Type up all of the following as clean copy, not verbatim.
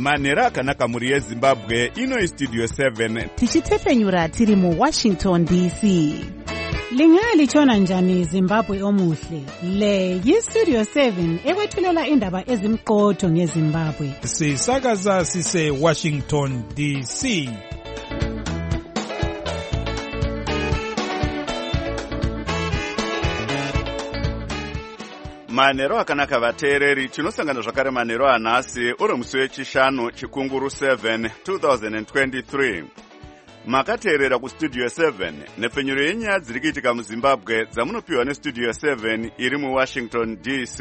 manhero akanaka muri yezimbabwe. Ino istudio 7 tichitefenyura tiri mu Washington DC. Lingalitshona njani Zimbabwe omuhle? Le yistudio 7 ekwethulela indaba ezimqotho ngeZimbabwe. Sisakaza sise Washington DC. manhero akanaka vateereri, tinosangana zvakare manhero anhasi uri musi wechishanu chikunguru 7 2023. Makateerera kustudio 7 nepfenyuro yenyaya dziri kuitika muZimbabwe dzamunopiwa nestudio 7 iri muWashington DC.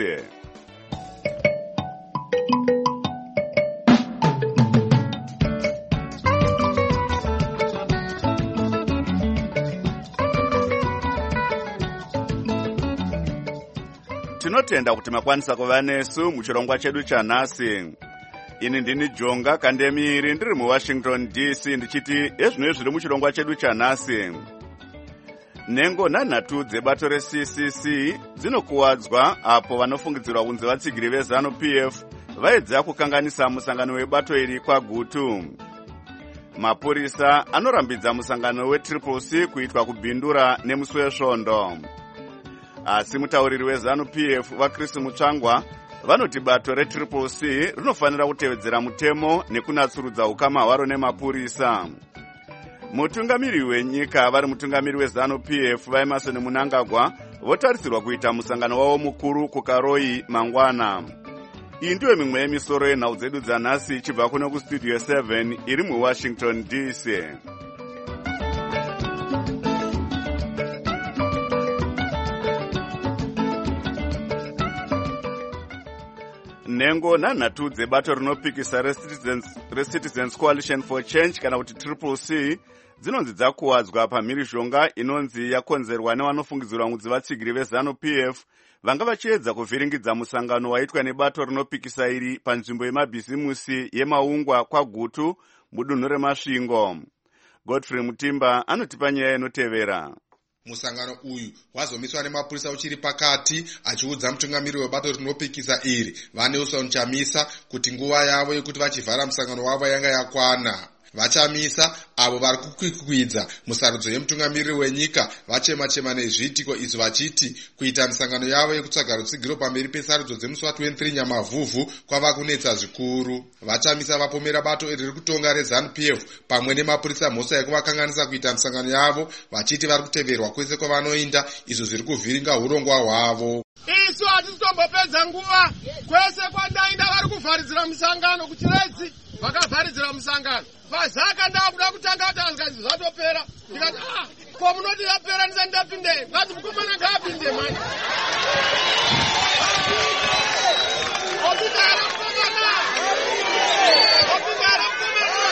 Tinotenda kuti makwanisa kuva nesu muchirongwa chedu chanhasi. Ini ndini Jonga Kandemiri ndiri muWashington DC ndichiti ezvino zviri muchirongwa chedu chanhasi. Nhengo nhanhatu dzebato reCCC dzinokuwadzwa apo vanofungidzirwa kunzi vatsigiri veZANU-PF vaedza kukanganisa musangano webato iri kwaGutu. Mapurisa anorambidza musangano weCCC kuitwa kubhindura nemusi wesvondo. Asi mutauriri weZANU-PF vaChris Mutsvangwa vanoti bato reCCC rinofanira kutevedzera mutemo nekunatsurudza ukama hwaro nemapurisa. Mutungamiri wenyika vari mutungamiri weZANU-PF vaEmerson Mnangagwa votarisirwa kuita musangano wavo mukuru kuKaroi mangwana. Iyi ndiyo mimwe yemisoro yenhau dzedu dzanhasi ichibva kuno kustudio 7 iri muWashington DC. Nhengo nhanhatu dzebato rinopikisa reCitizens Coalition for Change kana kuti CCC dzinonzi dzakuwadzwa pamhirizhonga inonzi yakonzerwa nevanofungidzirwa kunzi vatsigiri veZANU-PF vanga vachiedza kuvhiringidza musangano waitwa nebato rinopikisa iri panzvimbo yemabhizimusi yemaungwa kwaGutu mudunhu reMasvingo. Godfrey Mutimba anotipa nyaya inotevera. Musangano uyu wazomiswa nemapurisa uchiri pakati achiudza mutungamiri webato rinopikisa iri vaNelson Chamisa kuti nguva yavo yekuti vachivhara musangano wavo yanga yakwana. Vachamisa avo vari kukwikwidza musarudzo yemutungamiriri wenyika vachema-chema nezviitiko izvo vachiti kuita misangano yavo yekutsvaga rutsigiro pamberi pesarudzo dzemusi wa23 Nyamavhuvhu kwava kunetsa zvikuru. Vachamisa vapomera bato iri kutonga reZANU-PF pamwe nemapurisa mhosva yekuvakanganisa kuita misangano yavo vachiti vari kuteverwa kwese kwavanoinda izvo zviri kuvhiringa urongwa hwavo. Isu hatitombopedza nguva kwese kwandainda vari kuvharidzira musangano kuchiredzi vakavharidzira musangano. Vazaka ndakuda kutanga kuti azikazi zvatopera. Ndikati ko munoti yapera ndisati ndapinde. Ngati mukomana ngapinde manje. Opindara mukomana. Opindara mukomana.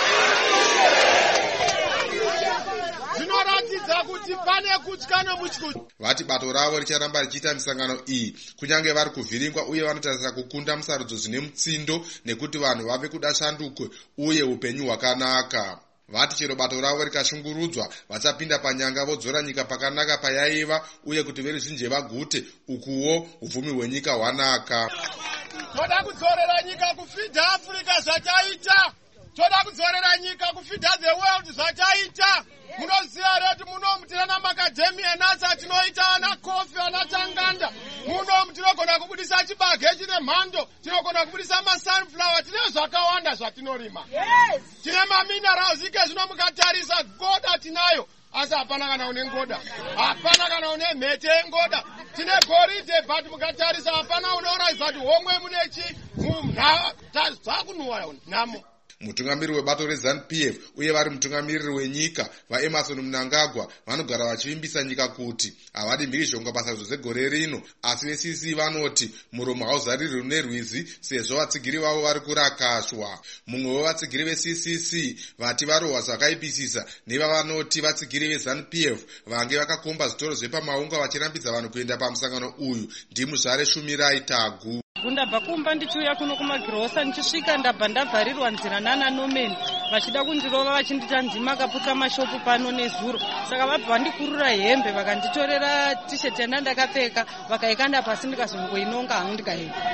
Zvinoratidza kuti pane kutyana muchikuti. Vati bato ravo richaramba richiita misangano iyi kunyange vari kuvhiringwa uye vanotarisira kukunda musarudzo zvine mutsindo nekuti vanhu vave kuda shanduko uye upenyu hwakanaka. Vati chero bato ravo rikashungurudzwa vachapinda panyanga vodzora nyika pakanaka payaiva uye kuti veruzhinji vagute ukuwo uvhumi hwenyika hwanaka. Toda kudzorera nyika kufidha Africa zvachaita. Toda kudzorera nyika kufidha the world zvachaita. Munoziva reti muno mutirana makadhemia nasa tinoita ana kofi ana tanganda. Muno mutinogona kubudisa chibage chine mhando, tinogona kubudisa masunflower, tine zvakawanda zvatinorima. Yes. Tine maminerals ike zvino mukatarisa goda tinayo. Asi hapana kana une ngoda. Hapana kana une mhete yengoda. Tine goridhe but mukatarisa hapana unoratidza kuti homwe munechi mumha takunuwa namo. Mutungamiri webato reZANU-PF uye vari mutungamiriri wenyika vaEmerson Mnangagwa vanogara vachivimbisa nyika kuti havadi mhirizhonga pasarudzo dzegore rino, asi veCCC vanoti muromo hauzarirwi nerwizi sezvo vatsigiri vavo vari kurakashwa. Mumwe wevatsigiri veCCC vati varohwa zvakaipisisa nevavanoti vatsigiri veZANU-PF vange vakakomba zvitoro zvepamaungwa vachirambidza vanhu kuenda pamusangano uyu ndiMuzvare Shumirai Tagu. Ndabva kumba ndichiuya kuno kumagirosa ndichisvika ndabva ndavharirwa nzira nana Nomeni vachida kundirova vachindita ndima akaputsa mashopu pano nezuro. Saka vabva vandikurura hembe vakanditorera tisheti yandakapfeka vakaikanda pasi ndikazongoinonga hangu ndikaenda.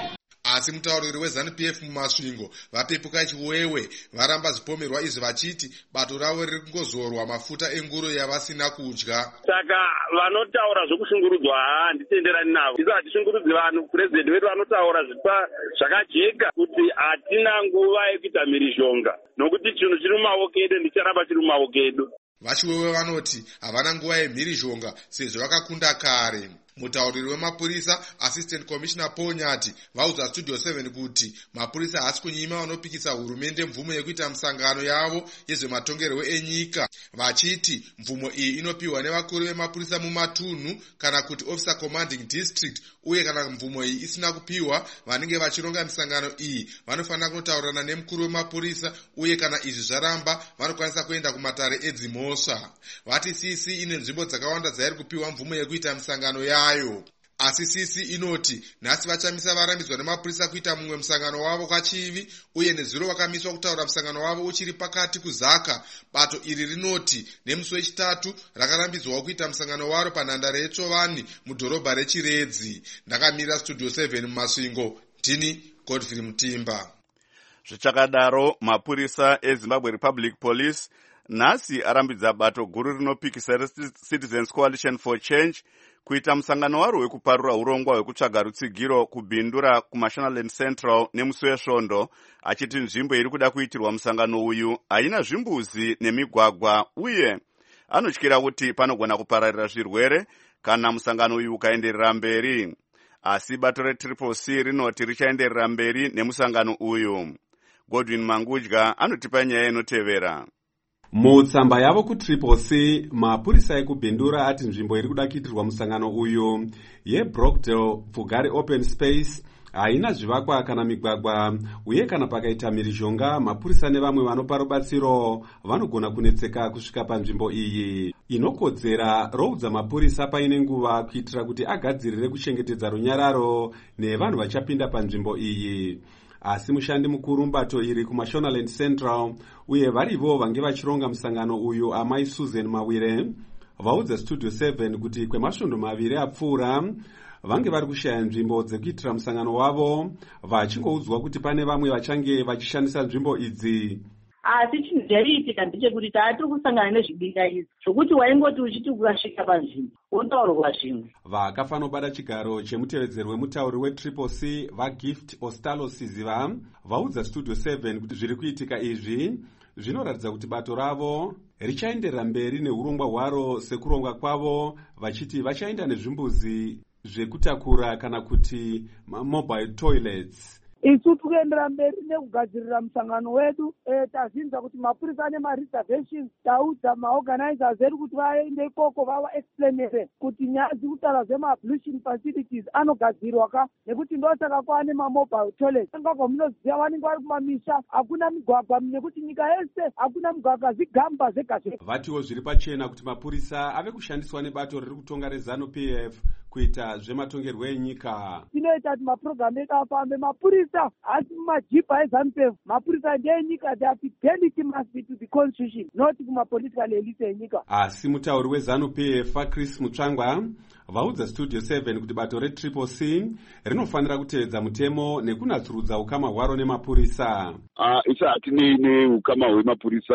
Asi mutauriri weZANU-PF mumasvingo vapepuka chiwewe varamba zipomerwa izvi vachiti bato ravo riri kungozorwa mafuta enguro yavasina kudya. Saka vanotaura zvokushungurudzwa handitenderani navo. Isu hatishungurudzi vanhu. Purezidenti wedu vanotaura zvakajeka kuti hatina nguva yekuita mhirizhonga nokuti chinhu chiri mumaoko edu ndicharamba chiri mumaoko edu. Vachiwewe vanoti havana nguva yemhirizhonga sezvo vakakunda kare. Mutauriri wemapurisa Assistant Commissioner Paul Nyati vaudza Studio 7 kuti mapurisa haasi kunyima vanopikisa hurumende mvumo yekuita musangano yavo yezvematongerwo enyika, vachiti mvumo iyi inopiwa nevakuru vemapurisa mumatunhu kana kuti Officer Commanding District, uye kana mvumo iyi isina kupiwa vanenge vachironga misangano iyi vanofanira kunotaurana nemukuru wemapurisa, uye kana izvi zvaramba vanokwanisa kuenda kumatare edzimhosva. Vati CC ine nzvimbo dzakawanda dzairi kupiwa mvumo yekuita misangano yayo. Asi CC inoti nhasi vachamisa varambidzwa nemapurisa kuita mumwe musangano wavo kwachivi, uye nezuro vakamiswa kutaura musangano wavo uchiri pakati kuzaka. Bato iri rinoti nemusi wechitatu rakarambidzwawo kuita musangano waro panhandare yeChovani mudhorobha reChiredzi. Ndakamira Studio 7 mumasvingo, ndini Godfrey Mutimba. Zvichakadaro, mapurisa eZimbabwe Republic Police nhasi arambidza bato guru rinopikisa Citizens Coalition for Change kuita musangano waro wekuparura urongwa hwekutsvaga rutsigiro kubhindura kuMashonaland Central nemusi wesvondo, achiti nzvimbo iri kuda kuitirwa musangano uyu haina zvimbuzi nemigwagwa, uye anotyira kuti panogona kupararira zvirwere kana musangano uyu ukaenderera mberi. Asi bato reCCC rinoti richaenderera mberi nemusangano uyu. Godwin Mangudya anotipa nyaya inotevera. Mutsamba yavo kuCCC, mapurisa ekubhindura ati nzvimbo iri kuda kuitirwa musangano uyu yeBrockdale Pfugare Open Space haina zvivakwa kana migwagwa, uye kana pakaita mhirizhonga mapurisa nevamwe vanopa rubatsiro vanogona kunetseka kusvika panzvimbo iyi. Inokodzera roudza mapurisa paine nguva kuitira kuti agadzirire kuchengetedza runyararo nevanhu vachapinda panzvimbo iyi. Asi mushandi mukuru mubato iri kuMashonaland Central uye varivo vange vachironga musangano uyu amai Susan Mawire vaudza Studio 7 kuti kwemasvondo maviri apfuura vange vari kushaya nzvimbo dzekuitira musangano wavo, vachingoudzwa kuti pane vamwe vachange vachishandisa nzvimbo idzi. Asi chinhu chaiitika ndechekuti taatiri kusangana nezvidinga izvi zvokuti waingoti uchiti ukasvika panzvimbo wotaurirwa zvimwe. Vakafanobata chigaro chemutevedzeri wemutauri weCCC vaGift Ostalo Siziva vaudza Studio 7 kuti zviri kuitika izvi zvinoratidza kuti bato ravo richaenderera mberi neurongwa hwaro sekuronga kwavo, vachiti vachaenda nezvimbuzi zvekutakura kana kuti mobile toilets. Isu tukuendera mberi nekugadzirira musangano wedu. Tazinza kuti mapurisa ane mareservations, taudza maorganizers edu kuti vaende ikoko vavaexplainere kuti nyaya dzekutaura zvemaablution facilities anogadzirwa ka, nekuti ndosaka kwaane mamobile toilets. Ngakwa munoziva vanenge vari kumamisha hakuna migwagwa, nekuti nyika yese hakuna migwagwa, zvigamba zvega zvega. Vatiwo zviri pachena kuti mapurisa ave kushandiswa nebato riri kutonga reZANU-PF kuita zvematongerwo enyika. Tinoita kuti mapurogiramu edu afambe. Mapurisa hasi mumajipa eZANU-PF, mapurisa ndeenyika. They are fidelity must be to the constitution, not kumapolitical elite enyika. Asi mutauri weZANU-PF Chris Mutsvangwa vaudza Studio 7 kuti bato reCCC rinofanira kutevedza mutemo nekunatsurudza ukama hwaro nemapurisa. Isa hatine neukama hwemapurisa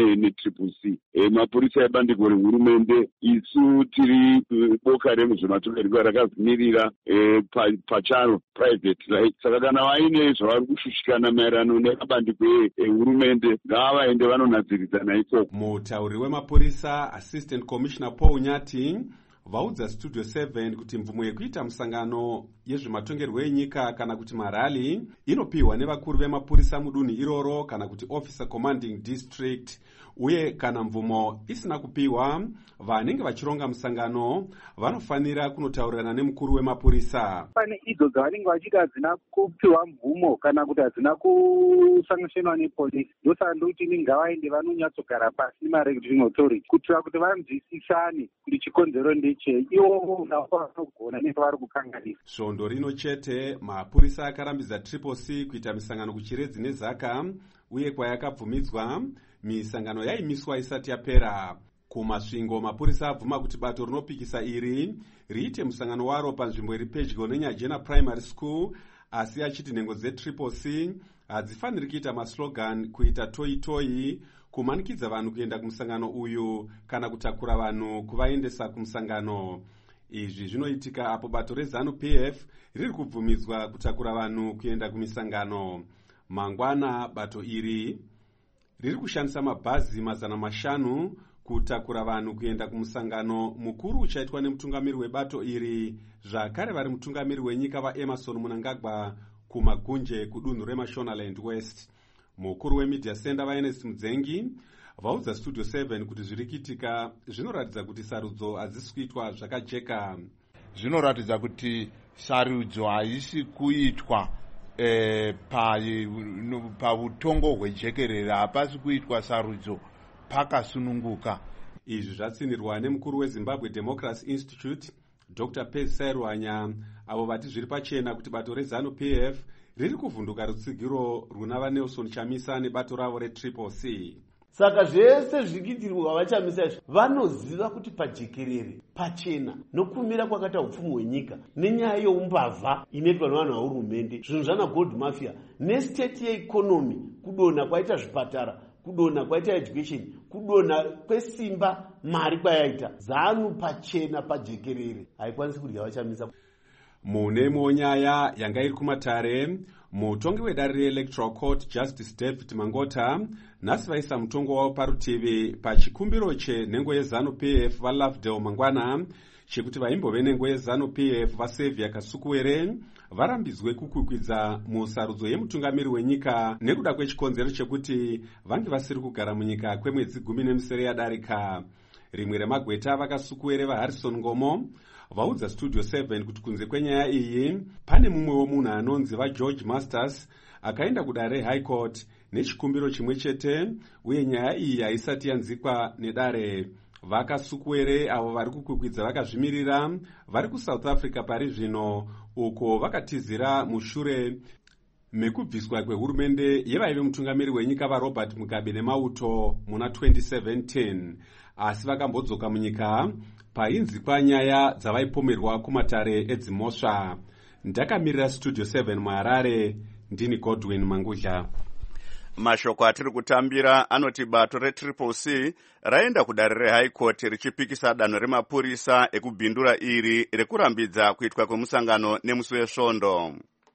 neCCC. Mapurisa ebandiko rehurumende, isu tiri boka remuzvematongerwo rakazvimirira pacharo private right. Saka kana vaine zvavari kushushikana maererano nemabandiko ehurumende ngavaende vanonadziridzana ikoko. Mutauri wemapurisa Assistant Commissioner Paul Nyati vaudza Studio 7 kuti mvumo yekuita musangano yezvematongerwo enyika kana kuti marali inopiwa nevakuru vemapurisa mudunhu iroro kana kuti Officer Commanding District, uye kana mvumo isina kupiwa vanenge vachironga musangano vanofanira kunotaurirana nemukuru wemapurisa. Pane idzo dzavanenge vachiti hadzina kupiwa mvumo kana kuti hadzina kusanganishenwa nepolisi, ndosaka ndokuti ngavaende vanonyatsogara pasi nemaregulating authority kuitira kuti vanzwisisane kuti chikonzero ndechei, ivo vanogona nepavari kukanganisa. Svondo rino chete mapurisa akarambidza CCC kuita misangano kuChiredzi neZaka, uye kwayakabvumidzwa misangano yaimiswa isati yapera. Kumasvingo mapurisa abvuma kuti bato rinopikisa iri riite musangano waro panzvimbo iri pedyo neNyajena Primary School, asi achiti nhengo dzetriple c hadzifaniri kuita maslogan kuita toi-toi, kumanikidza vanhu kuenda kumusangano uyu kana kutakura vanhu kuvaendesa kumusangano. Izvi zvinoitika apo bato reZANU-PF riri kubvumidzwa kutakura vanhu kuenda kumisangano. Mangwana bato iri riri kushandisa mabhazi 500 kutakura vanhu kuenda kumusangano mukuru uchaitwa nemutungamiri webato iri, zvakare vari mutungamiri wenyika vaEmerson Mnangagwa kumagunje kudunhu reMashonaland West. Mukuru wemedia center vaEnest Mudzengi vaudza Studio 7 kuti zviri kuitika zvinoratidza kuti sarudzo hadzisi kuitwa zvakajeka. Zvinoratidza kuti sarudzo haisi kuitwa pautongo hwejekerera, hapasi kuitwa sarudzo pakasununguka. Izvi zvatsinirwa nemukuru weZimbabwe Democracy Institute Dr. Pez Sairwanya, avo vati zviri pachena kuti bato reZANU-PF riri kuvhunduka rutsigiro runa vaNelson Chamisa nebato ravo retriple C. Saka zvese zvikiitirwa vachamisa izvi vanoziva kuti pajekerere pachena nokumira kwakaita upfumi hwenyika nenyaya yeumbavha inoitwa nevanhu vahurumende, zvinhu zvana gold mafia nestate yeeconomy, kudonha kwaita zvipatara, kudonha kwaita education, kudonha kwesimba mari kwayaita. ZANU pachena pajekerere haikwanisi kudya vachamisa. Mune nyaya yanga iri kumatare, mutongi wedare reElectoral Court Justice David Mangota nhasi vaisa mutongo wavo parutivi pachikumbiro chenhengo yeZANU-PF vaLovedale Mangwana chekuti vaimbove nhengo yeZANU-PF vaSaviour Kasukuwere varambidzwe kukwikwidza musarudzo yemutungamiri wenyika nekuda kwechikonzero chekuti vange vasiri kugara munyika kwemwedzi 17 yadarika. Rimwe remagweta vaKasukuwere vaHarrison Ngomo vaudza Studio 7 kuti kunze kwenyaya iyi pane mumwewo munhu anonzi vaGeorge Masters akaenda kudare reHigh Court nechikumbiro chimwe chete, uye nyaya iyi haisati yanzikwa nedare. VaKasukuwere avo vari kukwikwidza vakazvimirira vari kuSouth Africa pari zvino, uko vakatizira mushure mekubviswa kwehurumende yevaive mutungamiri wenyika vaRobert Mugabe nemauto muna 2017, asi vakambodzoka munyika painzikwa nyaya dzavaipomerwa kumatare edzimhosva. Ndakamirira Studio 7 muHarare, ndini Godwin Mangudla. Mashoko atiri kutambira anoti bato retriple C raenda kudare reHigh Court richipikisa danho remapurisa ekubhindura iri rekurambidza kuitwa kwemusangano nemusi wesvondo.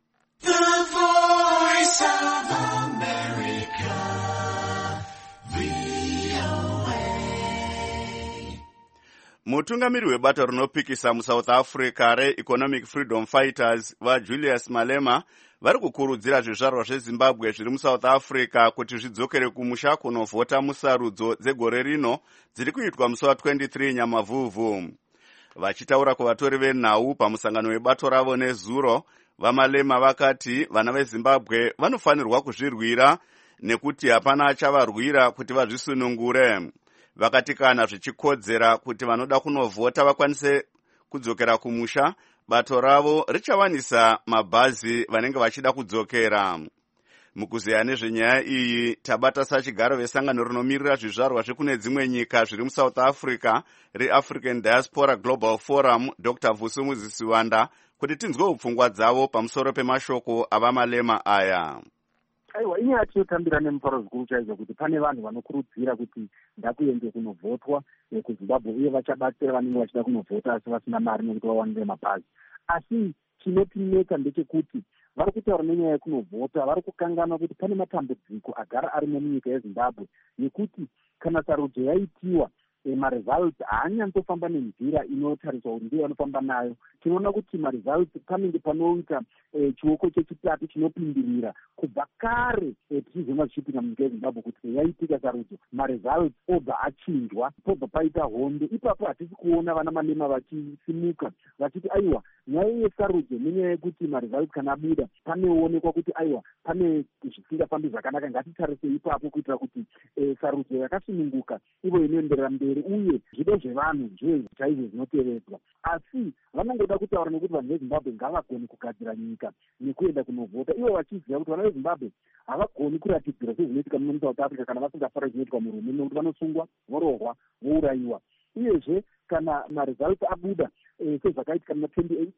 Mutungamiri webato rinopikisa muSouth Africa reEconomic Freedom Fighters vaJulius Malema vari kukurudzira zvizvarwa zveZimbabwe zviri muSouth Africa kuti zvidzokere kumusha kunovhota musarudzo dzegore rino dziri kuitwa musi wa23 Nyamavhuvhu. Vachitaura kuvatori venhau pamusangano webato ravo nezuro, vaMalema vakati vana veZimbabwe vanofanirwa kuzvirwira nekuti hapana achavarwira kuti vazvisunungure. Vakati kana zvichikodzera kuti vanoda kunovhota vakwanise kudzokera kumusha, bato ravo richawanisa mabhazi vanenge vachida kudzokera. Mukuzeya nezvenyaya iyi tabata sachigaro vesangano rinomirira zvizvarwa zvekune dzimwe nyika zviri muSouth Africa reAfrican Diaspora Global Forum Dr. Vusumuzi Siwanda kuti tinzwe upfungwa dzavo pamusoro pemashoko avaMalema aya. Aiwa, inyaya yatinotambira nemufaro zvikuru chaizvo kuti pane vanhu vanokurudzira kuti ndakuende kunovhotwa kuZimbabwe uye vachabatsira vanenge vachida kunovhota asi vasina mari nekuti vawanire mabhazi. Asi chinotinetsa ndechekuti vari kutaura nenyaya yekunovhota vari kukangana kuti pane matambudziko agara arimo munyika yeZimbabwe, nekuti kana sarudzo yaitiwa maresults haanyatsofamba nenzira inotariswa kuti ndiyo anofamba nayo. Tinoona kuti maresults panenge panoita chioko chechitatu chinopindirira kubva kare tichizoona zvichiitika munyika yeZimbabwe kuti yaitika sarudzo maresults obva achinjwa, pobva paita hondo. Ipapo hatisi kuona vana Malema vachisimuka vachiti aiwa, nyaya yesarudzo nenyaya yekuti maresults kana abuda panoonekwa kuti aiwa pane zvisingafambi zvakanaka, ngatitarise ipapo kuitira kuti sarudzo yakasununguka ivo inoenderera mberi uye zvido zvevanhu zvive chaizvo zvinotevedzwa. Asi vanongoda kutaura nekuti vanhu veZimbabwe ngavagone kugadzira nyika nekuenda kunovhota, ivo vachiziva kuti vana veZimbabwe havagoni kuratidzira sezvinoitika muno muSouth Africa kana vasingafara zvinoitika muhurumende, nekuti vanosungwa, vorohwa, vourayiwa. Uyezve kana maresults abuda sezvakaitika muna 2018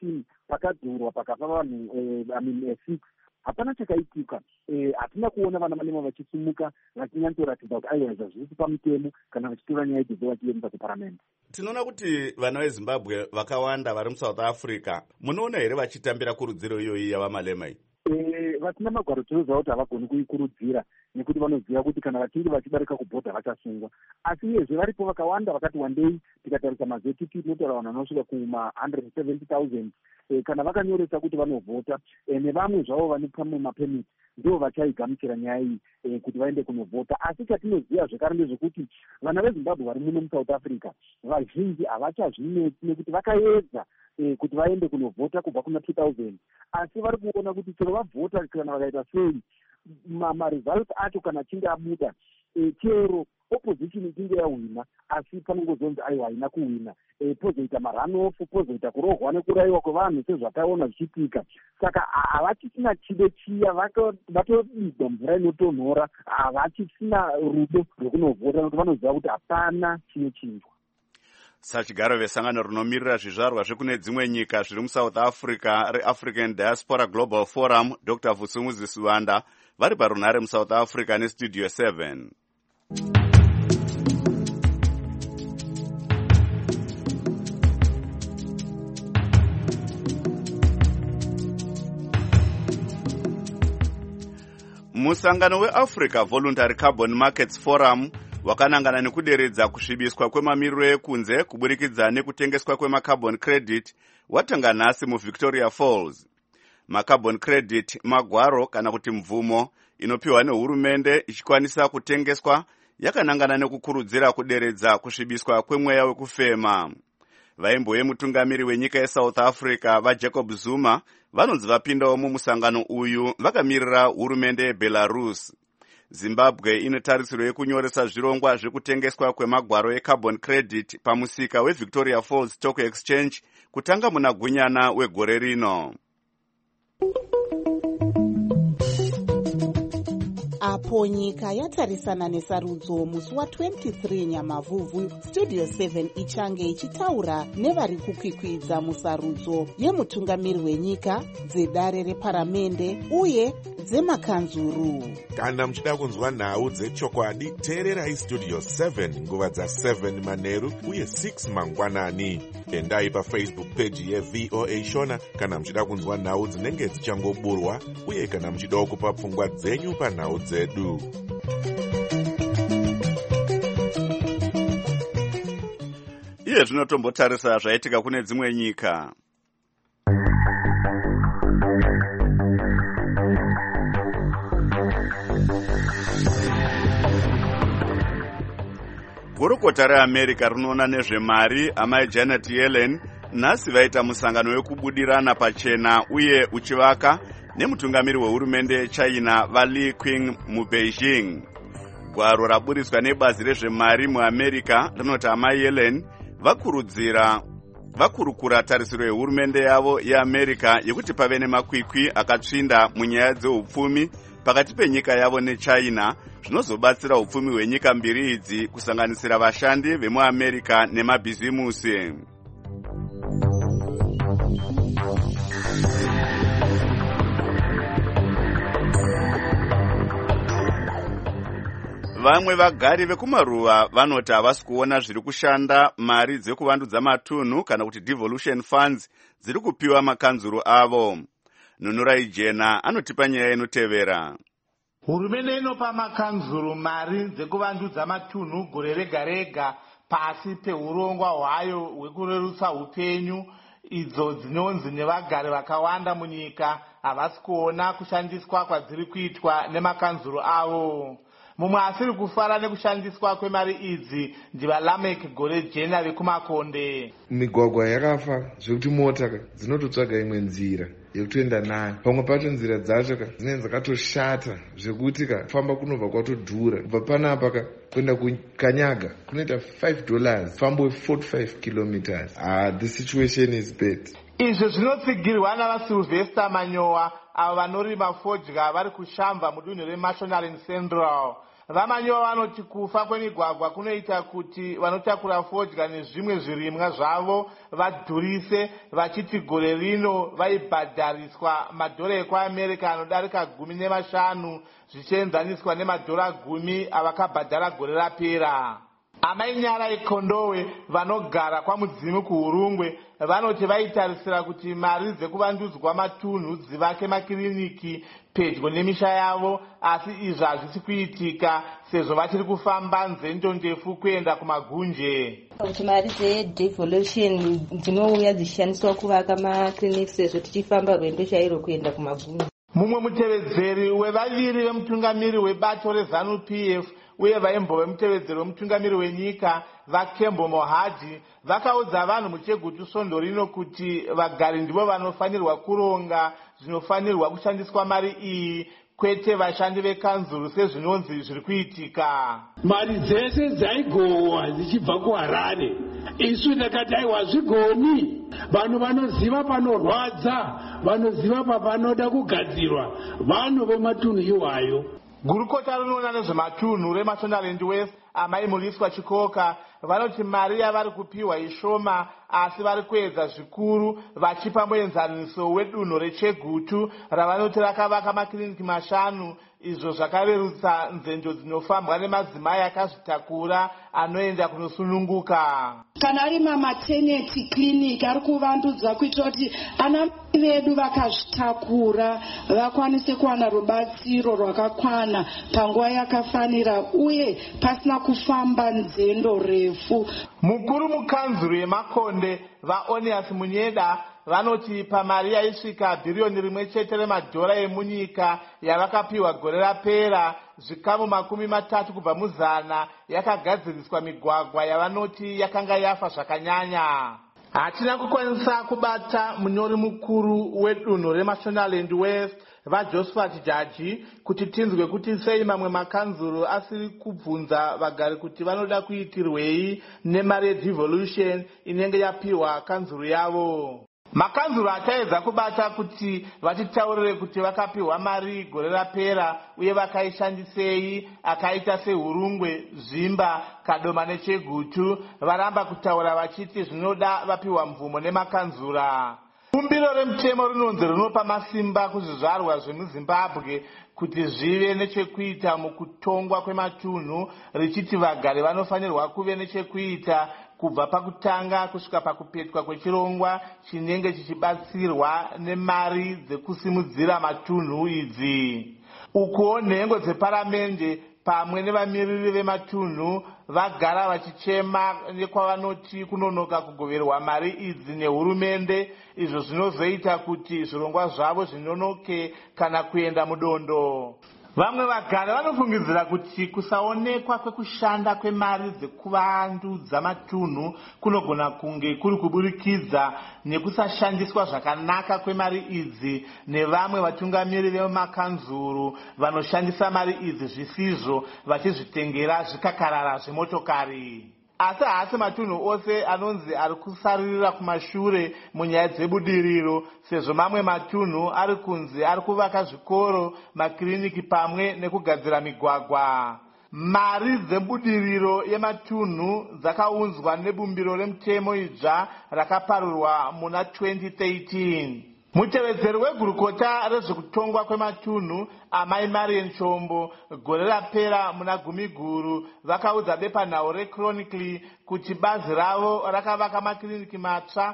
pakadhurwa pakafa vanhu 6 hapana chakaitika. Hatina kuona vana malema vachisumuka vachinyatsoratidza kuti aiwa zvisi pamutemo kana vachitora nyaya idzodzo vachiendesa kuparamende. Tinoona kuti vana veZimbabwe vakawanda vari muSouth Africa. Munoona here vachitambira kurudziro iyoyi yavamalema iyi? Vasina magwaro tinoziva kuti havagoni kuikurudzira nekuti vanoziva kuti kana vachinge vachidarika kubhodha vachasungwa. Asi iyezve varipo vakawanda vakati wandei tikatarisa mazekiti tinotaura vanhu vanosvika kuma170,000 kana vakanyoresa kuti vanovhota nevamwe zvavo vane pamwe mapemiti ndo vachaigamuchira nyaya iyi kuti vaende kunovhota. Asi chatinoziva zvekare ndezvekuti vana veZimbabwe vari muno muSouth Africa vazhinji havachazvinetsi nekuti vakaedza kuti vaende kunovhota kubva kuna 2000, asi vari kuona kuti chero vavhota kana vakaita sei maresults acho kana achinge abuda chero opposition ichinge yahwina asi panongozonzi aiwa haina kuhwina, pozoita marunoff, pozoita kurohwa nekurayiwa kwevanhu sezvataona zvichiitika. Saka havachisina chido chiya, vatobigwa mvura inotonhora, havachisina rudo rwekunovhota nokuti vanoziva kuti hapana chinochinjwa. Sachigaro vesangano rinomirira zvizvarwa zvekune dzimwe nyika zviri muSouth Africa reAfrican Diaspora Global Forum Dr. Vutsumuzi Suvanda vari parunhare muSouth Africa neStudio 7. Musangano weAfrica Voluntary Carbon Markets Forum wakanangana nekuderedza kusvibiswa kwemamiriro ekunze kuburikidza nekutengeswa kwemacarbon credit watanga nhasi muVictoria Falls. Macarbon credit magwaro kana kuti mvumo inopiwa nehurumende ichikwanisa kutengeswa yakanangana nekukurudzira kuderedza kusvibiswa kwemweya wekufema. Vaimbo vemutungamiri wenyika yeSouth Africa vaJacob Zuma vanonzi vapindawo mumusangano uyu vakamirira hurumende yeBelarus. Zimbabwe inotarisirwa yekunyoresa zvirongwa zvekutengeswa kwemagwaro ecarbon credit pamusika weVictoria Falls Stock Exchange kutanga muna Gunyana wegore rino. Apo nyika yatarisana nesarudzo musi wa23 Nyamavhuvhu, Studio 7 ichange ichitaura nevari kukwikwidza musarudzo yemutungamiri wenyika, dzedare reparamende uye dzemakanzuru. Kana muchida kunzwa nhau dzechokwadi, teererai Studio 7 nguva dza7 manheru uye 6 mangwanani. Endai paFacebook page yeVOA Shona kana muchida kunzwa nhau dzinenge dzichangoburwa uye kana muchida kupa pfungwa dzenyu panhau dzedu. Iye zvinotombotarisa zvaitika kune dzimwe nyika. Gurukota reAmerica rinoona nezvemari amai Janet Yellen nhasi vaita musangano wekubudirana pachena uye uchivaka nemutungamiri wehurumende yeChina vaLi Qiang muBeijing. Gwaro raburiswa nebazi rezvemari muAmerica rinoti amai Yellen vakurukura tarisiro yehurumende yavo yeAmerica yekuti pave nemakwikwi akatsvinda munyaya dzeupfumi pakati penyika yavo neChina zvinozobatsira upfumi hwenyika mbiri idzi kusanganisira vashandi vemuAmerica nemabhizimusi. Vamwe vagari vekumaruva vanoti havasi kuona zviri kushanda mari dzekuvandudza matunhu kana kuti devolution funds dziri kupiwa makanzuru avo. Nunurai Jena anotipa nyaya inotevera. Hurumende inopa makanzuru mari dzekuvandudza matunhu gore rega rega pasi peurongwa hwayo hwekurerutsa upenyu, idzo dzinonzi nevagari vakawanda munyika havasi kuona kushandiswa kwadziri kuitwa nemakanzuru avo. Mumwe asiri kufara nekushandiswa kwemari idzi ndivaLamek Gore Jena vekumakonde. Migwagwa yakafa zvekuti mota dzinototsvaga imwe nzira yekutoenda nayo. Pamwe pacho nzira dzacho dzinenge dzakatoshata zvekuti famba kunobva kwatodhura. Kubva panapa kuenda kuKanyaga kunoita $5 fambo 45 kilometers. The situation is bad. Izvo zvinotsigirwa navaSylvester Manyowa avo vanorima fodya vari kuShamva mudunhu reMashonaland Central. vamanyiwa vanoti kufa kwemigwagwa kunoita kuti vanotakura fodya nezvimwe zvirimwa zvavo vadhurise, vachiti gore rino vaibhadhariswa madhora ekuamerica anodarika 15 zvichienzaniswa nemadhora 10 avakabhadhara gore rapera. Amai Nyara Ikondowe vanogara kwaMudzimu kuHurungwe vanoti vaitarisira kuti mari dzekuvandudzwa matunhu dzivake makiriniki pedyo nemisha yavo, asi izvi hazvisi kuitika sezvo vachiri kufamba nzendo ndefu kuenda kumagunje. Kuti mari dzedevolution dzinouya dzichishandiswa kuvaka makiriniki sezvo tichifamba rwendo chairo kuenda kumagunje. Mumwe mutevedzeri wevaviri vemutungamiri webato reZANU-PF uye vaimbove mutevedzeri wemutungamiri wenyika vaKembo Mohadhi vakaudza vanhu muChegutu Svondo rino kuti vagari ndivo vanofanirwa kuronga zvinofanirwa kushandiswa mari iyi, kwete vashandi vekanzuru sezvinonzi zviri kuitika. Mari dzese dzaigohwa dzichibva kuHarare, isu takati aiwa zvigoni. Vanhu vanoziva panorwadza, vanoziva papanoda kugadzirwa, vanhu vematunhu iwayo. Gurukota rinoona nezvematunhu reMashonaland West Amai Muliswa Chikoka vanoti mari yavari kupiwa ishoma, asi vari kuedza zvikuru vachipa muenzaniso wedunhu reChegutu ravanoti rakavaka makiriniki 5, izvo zvakarerutsa nzendo dzinofambwa nemadzimai akazvitakura anoenda kunosununguka. Kana ari mamaternity clinic ari kuvandudzwa kuitira kuti ana vedu vakazvitakura vakwanise kuwana rubatsiro rwakakwana panguva yakafanira uye pasina kufamba nzendo refu. Mukuru mukanzuru yeMakonde vaOnias Munyeda vanoti pamari yaisvika bhiriyoni 1 remadhora emunyika yavakapiwa gore rapera, zvikamu 30 kubva muzana yakagadziriswa migwagwa yavanoti yakanga yafa zvakanyanya. Hatina kukwanisa kubata munyori mukuru wedunhu reMashonaland West vaJosephat Jaji kuti tinzwe kuti sei mamwe makanzuru asiri kubvunza vagari kuti vanoda kuitirwei nemari yedevolution inenge yapiwa kanzuru yavo. Makanzuru ataedza kubata kuti vatitaurire kuti vakapiwa mari gore rapera uye vakaishandisei, akaita seHurungwe, Zvimba, Kadoma neChegutu varamba kutaura vachiti zvinoda vapiwa mvumo nemakanzura. Bumbiro remutemo rinonzi rinopa masimba kuzvizvarwa zvemuZimbabwe kuti zvive nechekuita mukutongwa kwematunhu, richiti vagari vanofanirwa kuve nechekuita kubva pakutanga kusvika pakupetwa kwechirongwa chinenge chichibatsirwa nemari dzekusimudzira matunhu idzi. Ukuwo nhengo dzeparamende pamwe nevamiriri vematunhu vagara vachichema nekwavanoti kunonoka kugoverwa mari idzi nehurumende, izvo zvinozoita kuti zvirongwa zvavo zvinonoke kana kuenda mudondo. Vamwe vagari vanofungidzira kuti kusaonekwa kwekushanda kwemari dzekuvandudza matunhu kunogona kunge kuri kuburikidza nekusashandiswa zvakanaka kwemari idzi nevamwe vatungamiri vemakanzuru vanoshandisa mari idzi zvisizvo, vachizvitengera zvikakarara zvemotokari. Asi haasi matunhu ose anonzi ari kusaririra kumashure munyaya dzebudiriro, sezvo mamwe matunhu ari kunzi ari kuvaka zvikoro, makiriniki pamwe nekugadzira migwagwa. Mari dzebudiriro yematunhu dzakaunzwa nebumbiro remutemo idzva rakaparurwa muna 2013. Mutevedzeri wegurukota rezvekutongwa kwematunhu Amai Marian Chombo gore rapera muna Gumiguru vakaudza bepanhau reChronically kuti bazi ravo rakavaka makiriniki matsva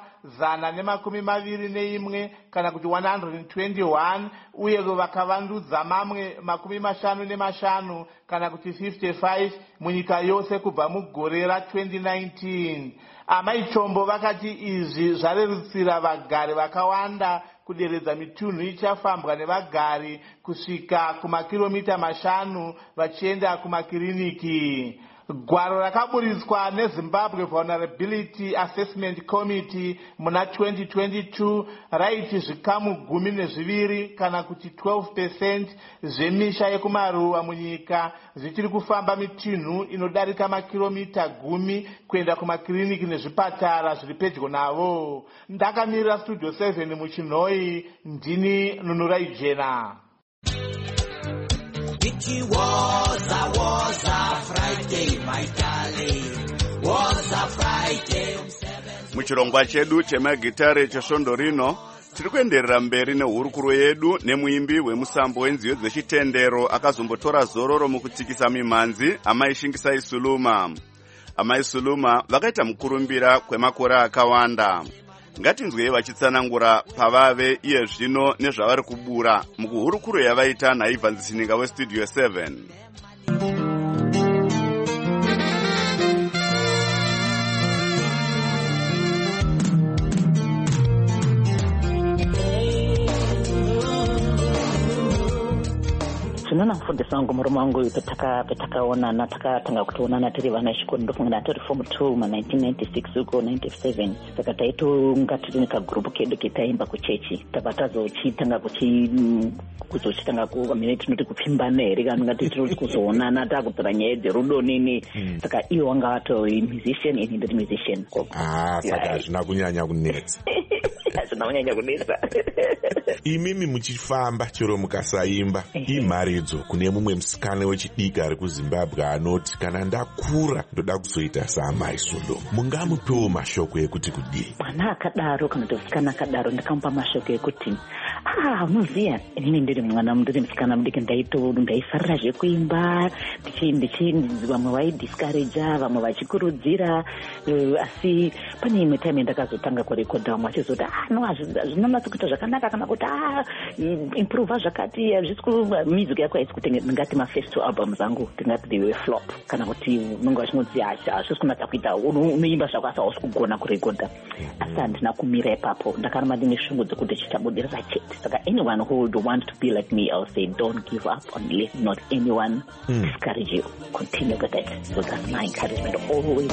121 kana kuti 121 uye vakavandudza mamwe 55 kana kuti 55 munyika yose kubva mugore ra2019. Amai Chombo vakati izvi zvarerutsira vagari vakawanda kuderedza mitunhu ichafambwa nevagari kusvika kumakiromita 5 vachienda kumakiriniki. Gwaro rakaburitswa neZimbabwe Vulnerability Assessment Committee muna 2022 raiti zvikamu 12 kana kuti 12% zvemisha yekumaruwa munyika zvichiri kufamba mitunhu inodarika makiromita 10 kuenda kumakiriniki nezvipatara zviri pedyo navo. Ndakamirira Studio 7 muChinhoi, ndini Nunurai Jena. It was a Friday, my darling. Was a Friday. Muchirongwa chedu chemagitare chesvondo rino tiri kuenderera mberi nehurukuro yedu nemuimbi wemusambo wenziyo dzechitendero akazombotora zororo mukutikisa mimhanzi Amai Shingisai Suluma. Amai Suluma vakaita mukurumbira kwemakore akawanda. Ngatinzwei vachitsanangura pavave iye zvino nezvavari kubura mukuhurukuro yavaita naIvan Zisininga weStudio 7. Zvinoona mufundisi wangu murume wangu petakaonana takatanga kutoonana tiri vana vechikoro ndofunga tori form 2 ma1996 uko 97 saka taitonga tiri nekagurupu kedu ketaimba kuchechi tabva tazochitanga kuzochitanga kumene tinoti kupfimbana here kana ngati tinoti kuzoonana takudzora nyaya dzerudo nini saka iwo wanga wato musician and ndiri musician. Saka hazvina kunyanya kunetsa. Hazvina kunyanya kunetsa. Imimi muchifamba chero mukasaimba imharidzo kune mumwe musikana wechidiki ari kuZimbabwe anoti kana ndakura ndoda kuzoita saAmai Suluma. Mungamupewo mashoko ekuti kudii? Mwana akadaro kana kuti musikana akadaro ndakamupa mashoko ekuti unoziya inini ndiri musikana mudiki ndaifarira zvekuimba vamwe vaidiscouragea vamwe vachikurudzira asi pane imwe time ndakazotanga kurekodha vamwe vachizoti hazvinonatsa kuita zvakanaka kana kuti improva zvakati music yako haisi kuti ndingati ma-first 2 albums angu ndingati they were flop kana kuti unenge vachinodziya hazvisi kunatsa kuita unoimba zvako asi hausi kugona kurekodha asi handina kumira ipapo ndakaramba ndine shungu dzekuti chichabudirira chete saka anyone who would want to be like me I'll say don't give up on let not anyone discourage you, continue with it. So that's my encouragement always.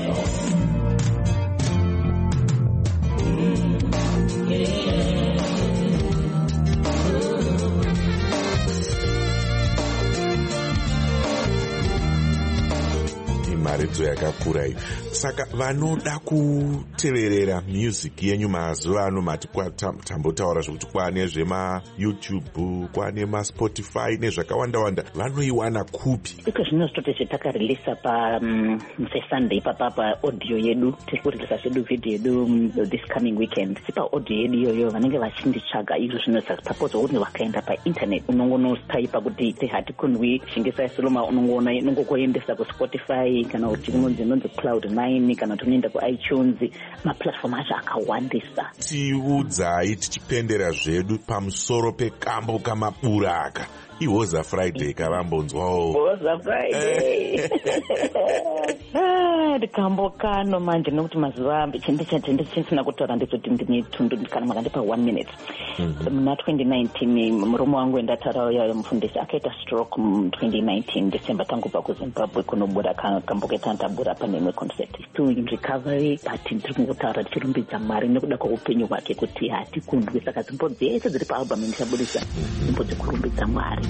Imharidzo yakakura iyi. Saka vanoda kuteverera music yenyu mazuva ano mati tambotaura zvokuti kwane zvema-YouTube, kwane ma-Spotify nezvakawanda-wanda, vanoiwana kupi? Iko zvino zvitoti zvetakarelisa muSunday papa audio yedu tiri kurelisa zvedu video yedu this coming weekend. Sipa audio yedu iyoyo vanenge vachinditsvaga izvo zvino suppose kuti vakaenda painternet unongonostaipa kuti Hatikundwi Shingisai Suluma unongokuendesa kuSpotify kana kuti unonzi Cloud9 kana tunoenda kuiTunes maplatform acho akawandisa. Tiudzai tichipendera zvedu pamusoro pekambo kamaburaka iHoza Friday kavambonzwawo. Hoza Friday. Ndikambo kano manje nokuti mazuva chandisina kutaura ndizoti ndine tundu kana makandipa 1 minute. Muna 2019 murume wangu endataura yayo mufundisi akaita stroke mu 2019 December tangobva kuZimbabwe kunobura kambo ketantabura pane imwe concert. Still in recovery but ndiri kungotaura tichirumbidza Mwari nekuda kweupenyu hwake kuti Hatikundwi saka dzimbo dzese dziri paalbum ndichabudisa dzimbo dzekurumbidza Mwari.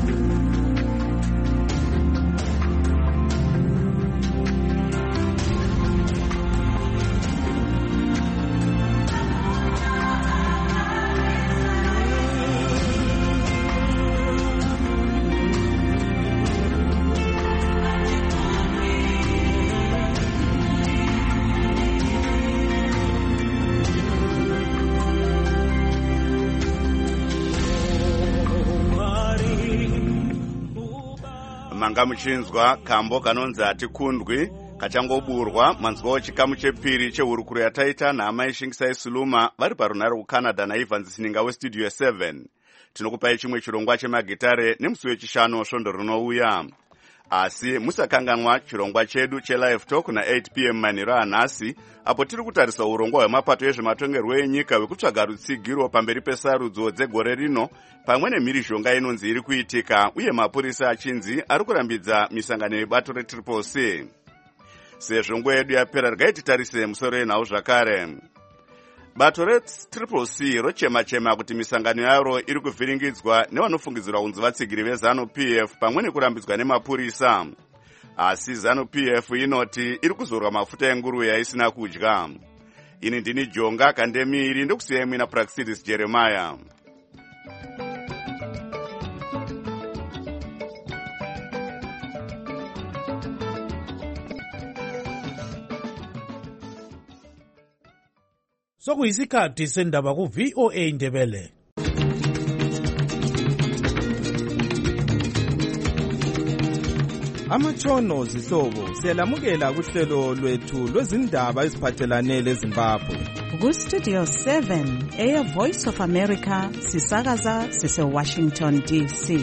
manga muchinzwa kambo kanonzi Hatikundwi kachangoburwa manzwawo chikamu chepiri chehurukuro yataita naAmai Shingisai Suluma vari parunare kuCanada naIvan Zisininga weStudio 7. Tinokupai chimwe chirongwa chemagitare nemusi wechishanu svondo rinouya. Asi musakanganwa chirongwa chedu chelive talk na8 p.m. manheru anhasi apo tiri kutarisa urongwa hwemapato ezvematongerwo enyika hwekutsvaga rutsigiro pamberi pesarudzo dzegore rino pamwe nemhirizhonga inonzi iri kuitika uye mapurisa achinzi ari kurambidza misangano yebato reCCC. Sezvo nguva yedu yapera regai titarise musoro yenhau zvakare. Bato reCCC rochema-chema kuti misangano yaro iri kuvhiringidzwa nevanofungidzirwa kunzi vatsigiri veZANU-PF pamwe nekurambidzwa nemapurisa. Asi ZANU-PF inoti iri kuzorwa mafuta enguruve yaisina kudya. Ini ndini Jonga Kandemiri ndokusiyai mwina Praxidis Jeremiah. sokuyisikhathi sendaba ku-VOA Indebele. Amatshono zihlobo siyalamukela kuhlelo lwethu lwezindaba eziphathelane leZimbabwe. Ku-Studio 7 Air Voice of America sisakaza sise-Washington DC.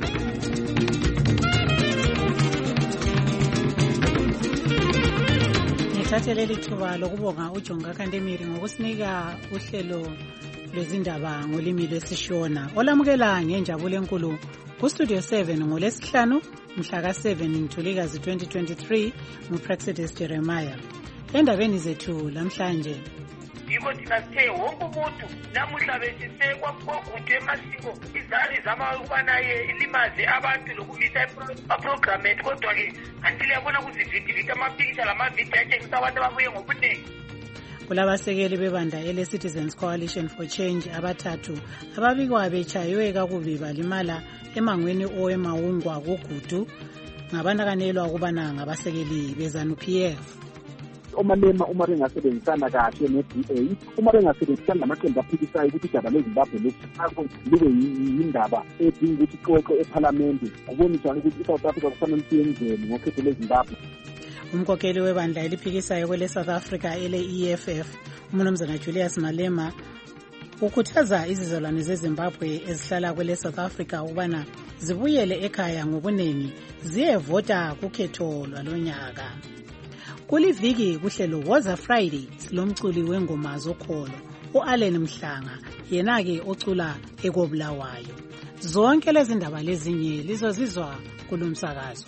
Ngithathe leli thuba lokubonga uJonga Kandemiri ngokusinika uhlelo lwezindaba ngolimi lwesiShona. Olamukela ngenjabulo enkulu ku-Studio 7 ngolesihlanu mhla ka-7 Ntulikazi 2023 nguPraxedis Jeremiah. Endabeni zethu lamhlanje, yiko thina sithe wonke umuntu namuhla besisekwa kogude emasiko izali zama ukubana ilimaze abantu lokumisa iprogram ethu, kodwa-ke anti liyabona kuzividividi amapikitsha lamavidiyo atshengisa abantu ababuye ngobunengi. kulabasekeli bebandla ele-Citizens Coalition for Change abathathu ababikwa betshaywe kakubi balimala emangweni owemawungwa kugudu ngabandakanelwa ukubana ngabasekeli beZANU-PF. omalema uma bengasebenzisana kahle ne-DA, uma bengasebenzisana namaqembu aphikisayo ukuthi idaba leZimbabwe lesifako libe yindaba edinga ukuthi ixoxwe ephalamende kubonisane ukuthi iSouth Africa kufanele siyenzeni ngokhetho leZimbabwe. Umkhokheli webandla eliphikisayo kwele-South Africa ele-EFF uMnumzana Julius Malema ukhuthaza izizalwane zeZimbabwe ezihlala kwele-South Africa ukubana zibuyele ekhaya ngobuningi ziyevota kukhetho lwalonyaka. Kuliviki kuhlelo Woza Friday silomculi wengoma zokholo uAllen Mhlanga, yena-ke ocula ekobulawayo. Zonke lezi ndaba lezinye lizozizwa kulumsakazo.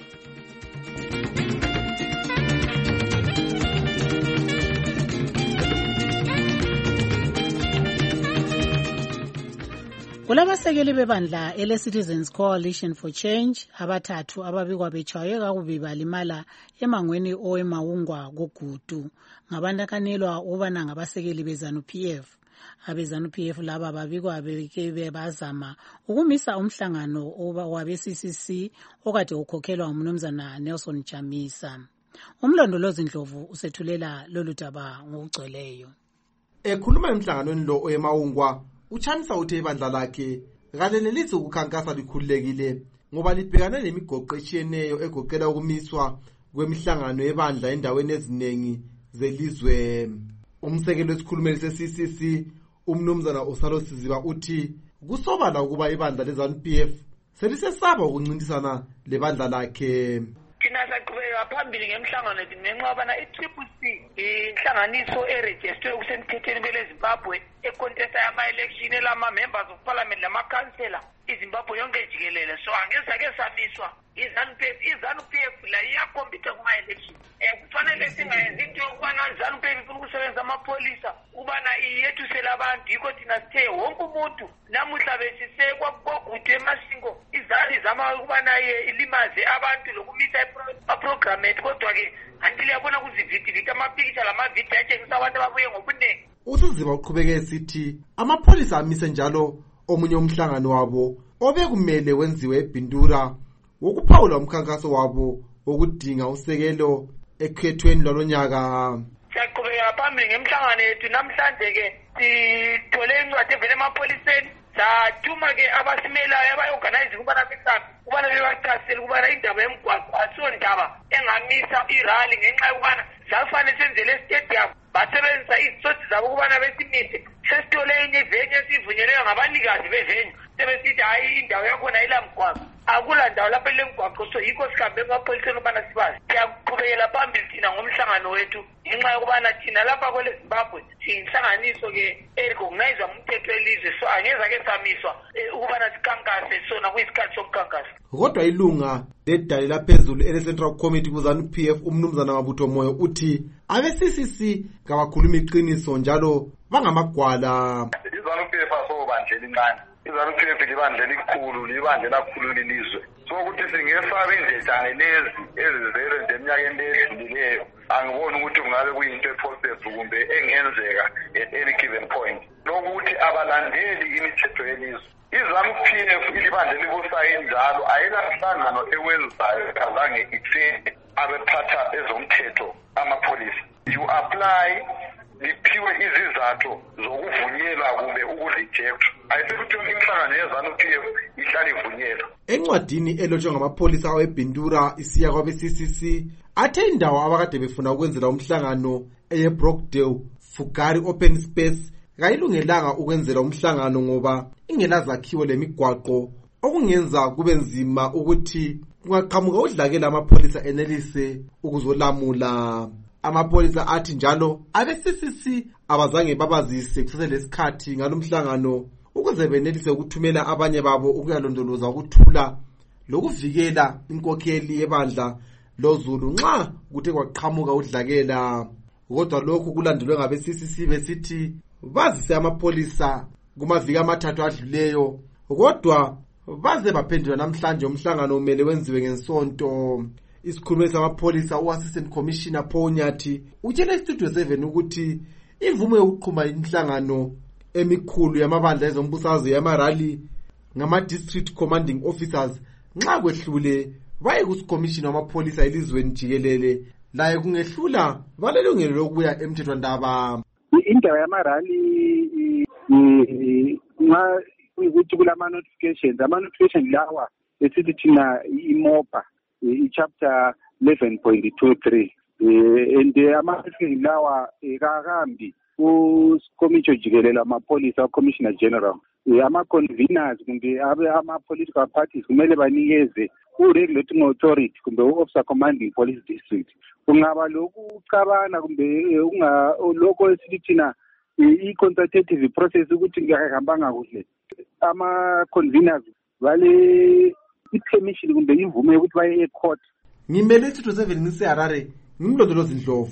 Kulabasekeli bebandla ele-Citizens Coalition for Change abathathu ababikwa betshaywe kakubi balimala emangweni owemawungwa kugudu ngabandakanelwa ukubana ngabasekeli beZANU-PF. AbeZANU-PF laba babikwa bebazama ukumisa umhlangano wabe-CCC okade ukhokhelwa uMnumzana Nelson Chamisa. Umlondolozi Ndlovu usethulela lolu daba ngokugcweleyo. Ekhuluma emhlanganweni lo oyemawungwa, uChamisa uthe ibandla lakhe kalenelisi ukukhankasa likhululekile ngoba libhekane nemigoqo etshiyeneyo egoqela ukumiswa kwemihlangano yebandla endaweni eziningi zelizwe. Umsekeli wesikhulumeli se-CCC uMnumzana Osalo Siziba uthi kusobala ukuba ibandla leZANU-PF selisesaba ukuncintisana lebandla lakhe. Thina saqhubeka phambili ngemhlangano ethu ngenxa yobana i-CCC inhlanganiso erejistiwe kusemthethweni kweleZimbabwe ekontesta yama-election elama-members of parliament lamakhansela iZimbabwe yonke jikelele. So angezake samiswa iZANU-PF. iZANU-PF la iyakhompitha kuma-election. Kufanele singayenzi into yokubana iZANU-PF ifuna ukusebenzisa amapholisa ukubana iyethusele abantu. Yikho thina sithe wonke umuntu namuhla besisekwa kogudu emasingo izali zama ukubana ilimaze abantu lokumisa iprogram ethu, kodwa-ke anti liyabona kuzividividi amapikitsha lamavidiyo atshengisa abantu ababuye ngobunengi. uSiziba uqhubeke esithi amapholisa amise njalo omunye umhlangano wabo obekumele wenziwe eBindura wokuphawula umkhankaso wabo wokudinga usekelo ekhethweni lwalonyaka. Siyaqhubeka phambili ngemhlangano yethu namhlanje-ke sithole incwadi evela emapholiseni sathuma-ke abasimelayo abayi-organize ukubana bebachasele ukubana indaba yemgwaqo asondaba engamisa irali ngenxa yokubana zakufanele senzele estadium basebenzisa izitsothi zabo ukubana besimise. Sesithole enye ivenye esivunyelweyo ngabanikazi bevenye sebesithi hayi indawo yakhona ilamgwaqo, akula ndawo lapho elemgwaqo. So yikho sihambe emapholiseni ukubana sibazi. Siyaqhubekela phambili thina ngomhlangano wethu ngenxa yokubana thina lapha kweleZimbabwe siyinhlanganiso-ke erecognizwa ngumthetho welizwe. So angezake samiswa ukubana sikhankase sona kuyisikhathi sokukhankasa. Kodwa ilunga ledali laphezulu ele-Central Committee kuZANU-PF uMnumzana Mabutho Moyo uthi abe-CCC kabakhuluma iqiniso njalo bangamagwala. iZANU-PF asobandla elincane, iZANU-PF libandla elikhulu, libandla lakhulu lilizwe. So ukuthi singesaba indletshane lezi ezizele nje eminyakeni edlulileyo, angiboni ukuthi kungabe kuyinto ephosable kumbe engenzeka at any given point. Lokuthi abalandeli imithetho yelizwe. iZANU-PF ilibandla elibusayo njalo ayilanhlangano ewenzayo kazange itheni abephatha ezomthetho amapholisa. You apply liphiwe izizathu izizathu zokuvunyelwa kumbe ukurejectwa. Ayisekuthi yonke imihlangano ye-ZANU-PF ihlala ivunyelwa. Encwadini elotshwe ngamapholisa aweBindura isiya kwabe-CCC athe indawo abakade befuna ukwenzela umhlangano eye-Brockdale Fugari Open Space kayilungelanga ukwenzela umhlangano ngoba ingelazakhiwo lemigwaqo okungenza kube nzima ukuthi kungaqhamuka udlakela amapholisa enelise ukuzolamula. Amapholisa athi njalo abe-CCC abazange babazise kuseselesikhathi ngalomhlangano ukuze benelise ukuthumela abanye babo ukuyalondoloza ukuthula lokuvikela inkokheli yebandla loZulu nxa kuthe kwaqhamuka udlakela. Kodwa lokhu kulandelwe ngabe-CCC besithi bazise amapholisa kumaviki amathathu adluleyo, kodwa baze baphendula namhlanje umhlangano umele wenziwe ngensonto. Isikhulumeli samapholisa u-Assistant Commissioner Paul Nyathi utshele iStudio 7 ukuthi imvume yokuqhuma imihlangano emikhulu yamabandla ezombusazwe yamarali ngama-district commanding officers nxa kwehlule baye kusikhomishina wamapholisa elizweni jikelele laye kungehlula balelungelo lokubuya emthethwandaba. Indaba yamarali nxa ukuthi kulama-notifications, ama-notifications lawa esithi thina imopa i-chapter 11.23 and ama-notifications lawa kakambi kukomitsho jikelele amapholisa commissioner general ama-conveners kumbe ama-political parties kumele banikeze u-regulating authority kumbe u-officer commanding police district. Kungaba lokhu ucabana kumbe lokho esithi thina i-consultative process ukuthi ngihambanga kuhle ama-conveners vale i-permission kumbe imvume yokuthi baye e-court. Ngimele iStudio 7 ngiseHarare ngimlondolozi Ndlovu.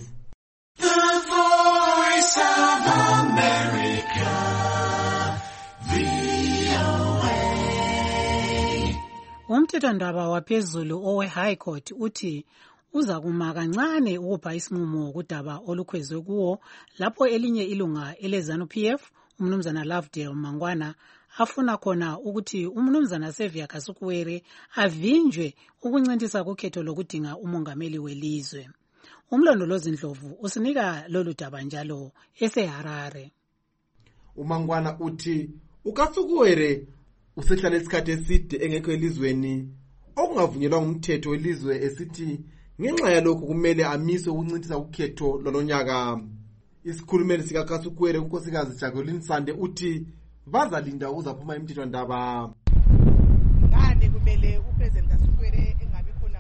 Umthethwandaba waphezulu owe-High Court uthi uza kuma kancane ukupha isinqumo kudaba olukhwezwe kuwo lapho elinye ilunga ele-ZANU-PF umnumzana Lovedale Mangwana afuna khona ukuthi umnumzana Xavier Kasukuwere avinjwe ukuncintisa kukhetho lokudinga umongameli welizwe. Umlondolozi Ndlovu usinika lolu daba njalo eseHarare. uMangwana uthi uKasukuwere usehlala isikhathi eside engekho elizweni okungavunyelwa ngumthetho welizwe esithi ngenxa yalokho kumele amiswe ukuncintisa ukhetho lolonyaka. Isikhulumeli sikaKasukuwere unkosikazi Jacqueline Sande uthi bazalinda ukuzaphuma emthethwandaba. Ngane kumele uPresident Kasukuwere engabi khona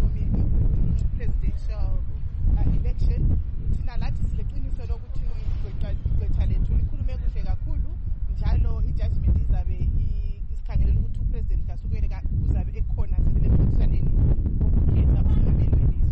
ku-presidential election. Thina lathi sileqiniso lokuthi igqwetha lethu likhulume kuhle kakhulu njalo i-judgment izabe isikhangelela ukuthi uPresident Kasukuwere uzabe ekhona sebelephikiswaneni ukukhetha umongameli welizwe.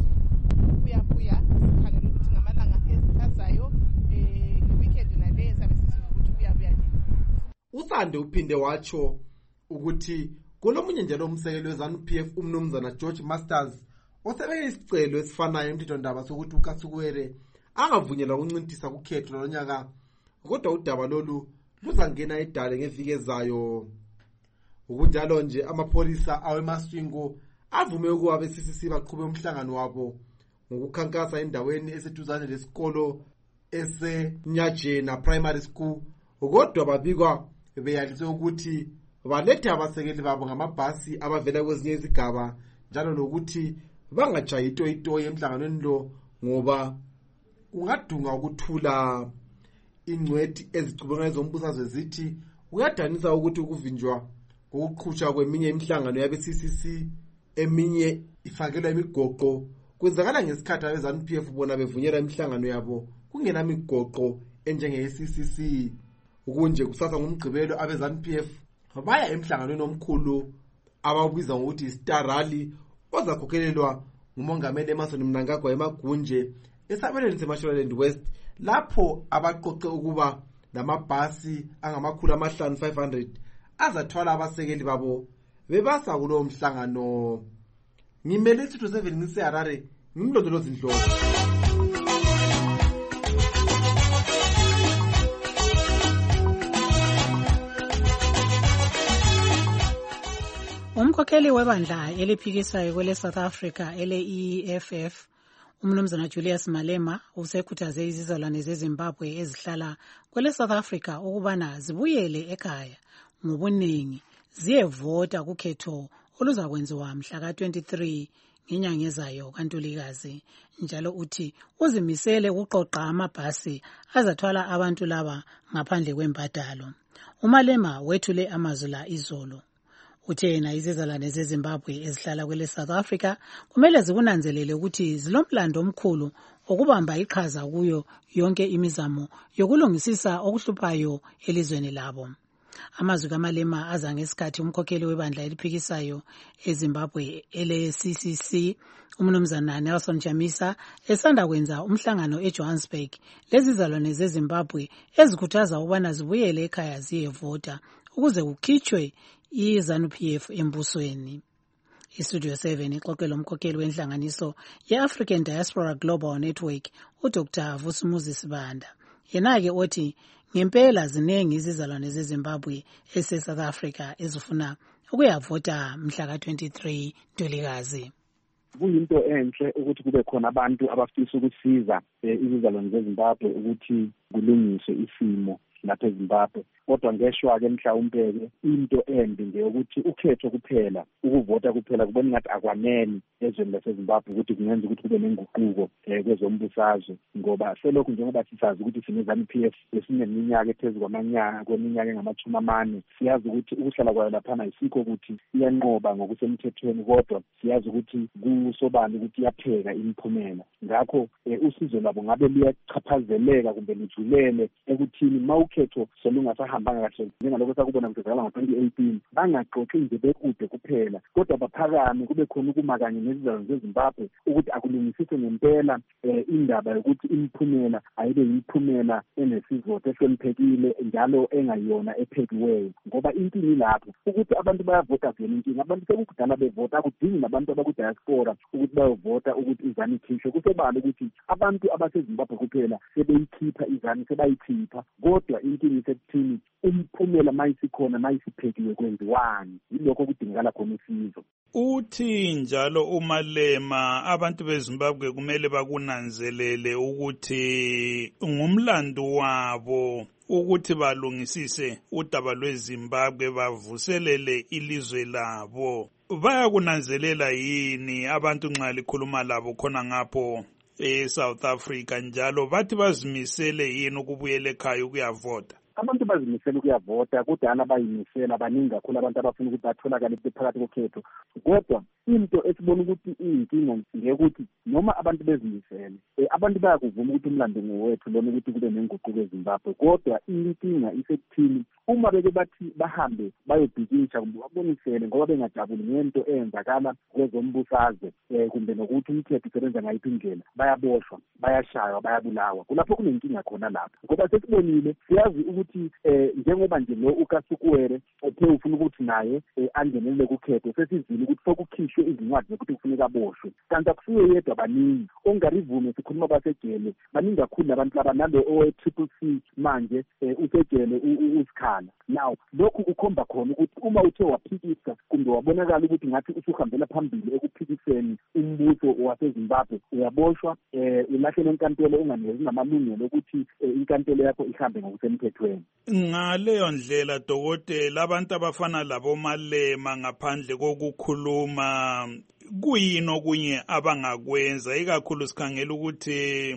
Buya sikhangela ukuthi ngamalanga azayo ngeweekend nale sabe sisiza ukuthi buya nini. Usande uphinde watsho ukuthi kulomunye njalo umsekeli we-ZANU-PF umnumzana George Masters osebeke isicelo esifanayo emthethwandaba sokuthi uKasukuwere angavunyelwa ukuncintisa kukhetho lonyaka, kodwa udaba lolu luzangena edale ngeviki ezayo. Ukunjalo nje amapholisa aweMasvingo avume ukuba be-CCC baqhube umhlangano wabo ngokukhankasa endaweni eseduzane lesikolo eseNyajena Primary School, kodwa babikwa beyaliswe ukuthi balethe abasekeli babo ngamabhasi abavela kwezinye izigaba njalo lokuthi bangatshayi itoyitoyi emhlanganweni lo ngoba kungadunga ukuthula. Ingcwethi ezicubungana ezombusazwe zithi uyadanisa ukuthi ukuvinjwa ngokuqhutshwa kweminye imihlangano yabe-CCC eminye ifakelwa imigoqo kwenzakala ngesikhathi abe-ZANU-PF bona bevunyela imihlangano yabo kungenamigoqo enjenge-CCC. Ukunje kusasa ngumgqibelo abe-ZANU-PF baya emhlanganweni omkhulu abawiza ngokuthi i-Star Rally ozakhokhelelwa ngumongameli Emmerson Mnangagwa eMagunje esabelweni seMashonaland West, lapho abaqoqe ukuba lamabhasi angama500 azathwala abasekeli babo bebasa kulowo mhlangano. Ngimele iStudio 7 ngiseHarare ngimlondolozi Ndlovu. Umkhokheli webandla eliphikisayo kwele South Africa ele-EFF Umnumzana Julius Malema usekhuthaze izizalwane zeZimbabwe ezihlala kwele South Africa ukubana zibuyele ekhaya ngobuningi ziyevota kukhetho oluzakwenziwa mhla ka-23 ngenyanga ezayo kaNtulikazi. Njalo uthi uzimisele ukuqoqa amabhasi azathwala abantu laba ngaphandle kwembadalo. uMalema wethule amazwi la izolo. Uthe yena izizalwane zeZimbabwe ezihlala kwele South Africa kumele zikunanzelele ukuthi zilomlando omkhulu okubamba iqhaza kuyo yonke imizamo yokulungisisa okuhluphayo elizweni labo. Amazwi kaMalema aza ngesikhathi umkhokheli webandla eliphikisayo eZimbabwe ele-CCC umnumzana Nelson Chamisa esanda kwenza umhlangano eJohannesburg lezizalwane zeZimbabwe ezikhuthaza ukubana zibuyele ekhaya ziyevota ukuze kukhitshwe iZANU-PF embusweni. iStudio 7 ixoxela umkhokheli wenhlanganiso ye-African Diaspora Global Network uDr. Vusumuzi Sibanda. Yena-ke othi ngempela ziningi izizalwane zeZimbabwe ese-South Africa ezifuna ukuyavota mhla ka-23 Ntulikazi. Kuyinto enhle ukuthi kube khona abantu abafisa ukusiza izizalwane zeZimbabwe ukuthi kulungiswe isimo lapha eZimbabwe. Kodwa ngeshwa-ke mhlawumbe-ke into embi nje ukuthi ukhetho kuphela, ukuvota kuphela kubona ngathi akwanele ezweni laseZimbabwe ukuthi kungenza ukuthi kube nenguquko kwezombusazwe, ngoba selokhu njengoba sisazi ukuthi sineZANU-PF esineminyaka ephezu kweminyaka engama-40. Siyazi ukuthi ukuhlala kwayo laphana isikho ukuthi iyanqoba ngokusemthethweni, kodwa siyazi ukuthi kusobani ukuthi iyapheka imiphumela. Ngakho usizo lwabo ngabe luyachaphazeleka kumbe lujulele ekuthini mawukhetho solungasahambanga kahle njengalokho sakubona kuzakala ngo-2018 bangaxoxi nje bekude kuphela, kodwa baphakame kube khona ukuma kanye nezizalwane zeZimbabwe ukuthi akulungisiswe ngempela indaba yokuthi imiphumela ayibe imiphumela enesizotha ehloniphekile njalo engayona ephekiweyo, ngoba inkinga ilapho ukuthi abantu bayavota vele. Inkinga abantu sekukudala bevota, akudingi nabantu abakudiaspora ukuthi bayovota ukuthi iZANU ikhishwe. Kusobala ukuthi abantu abaseZimbabwe kuphela sebeyikhipha iZANU, sebayikhipha, kodwa inkinga isekuthini umphumela mayisikhona mayisiphekiwe kwenziwani. Yilokho kudingakala khona usizo. Uthi njalo uMalema abantu beZimbabwe kumele bakunanzelele ukuthi ngumlando wabo ukuthi balungisise udaba lweZimbabwe bavuselele ilizwe labo. Bayakunanzelela yini abantu nxa likhuluma labo khona ngapho eSouth Africa, njalo bathi bazimisele yini ukubuyela ekhaya ukuyavota? Abantu bazimisela ukuyavota, kudala bayimisela, baningi kakhulu abantu abafuna ukuthi batholakale phakathi kokhetho. Kodwa into esibona ukuthi iyinkinga ngekuthi noma abantu bezimisele, abantu bayakuvuma ukuthi umlando ngowethu lona ukuthi kube nenguquko eZimbabwe, kodwa inkinga isekuthini uma beke bathi bahambe bayobhikisha kumbe babonisele ngoba bengajabuli ngento eyenzakala kwezombusazwe kumbe nokuthi umthetho usebenza ngayiphi indlela, bayaboshwa, bayashaywa, bayabulawa. Kulapho kunenkinga khona lapho, ngoba sesibonile, siyazi ukuthi njengoba nje lo uKasukuwere ethe ufuna ukuthi naye angenelele kukhetho, sesizile ukuthi sokukhishwe izincwadi zokuthi kufuneka aboshwe. Kanti akusiyo yedwa, baningi ongarivume, sikhuluma basejele, baningi kakhulu nabantu laba, nalo owe-CCC manje usejele usikhala. Now lokhu kukhomba khona ukuthi uma uthe waphikisa kumbe wabonakala ukuthi ngathi usuhambela phambili ekuphikiseni umbuso waseZimbabwe, uyaboshwa, ulahlele enkantolo, unganikezwa namalungelo ukuthi inkantolo yakho ihambe ngokusemthethweni. Ngaleyo ndlela dokotela, abantu abafana labo Malema ngaphandle kokukhuluma kuyini okunye abangakwenza, ikakhulu sikhangela ukuthi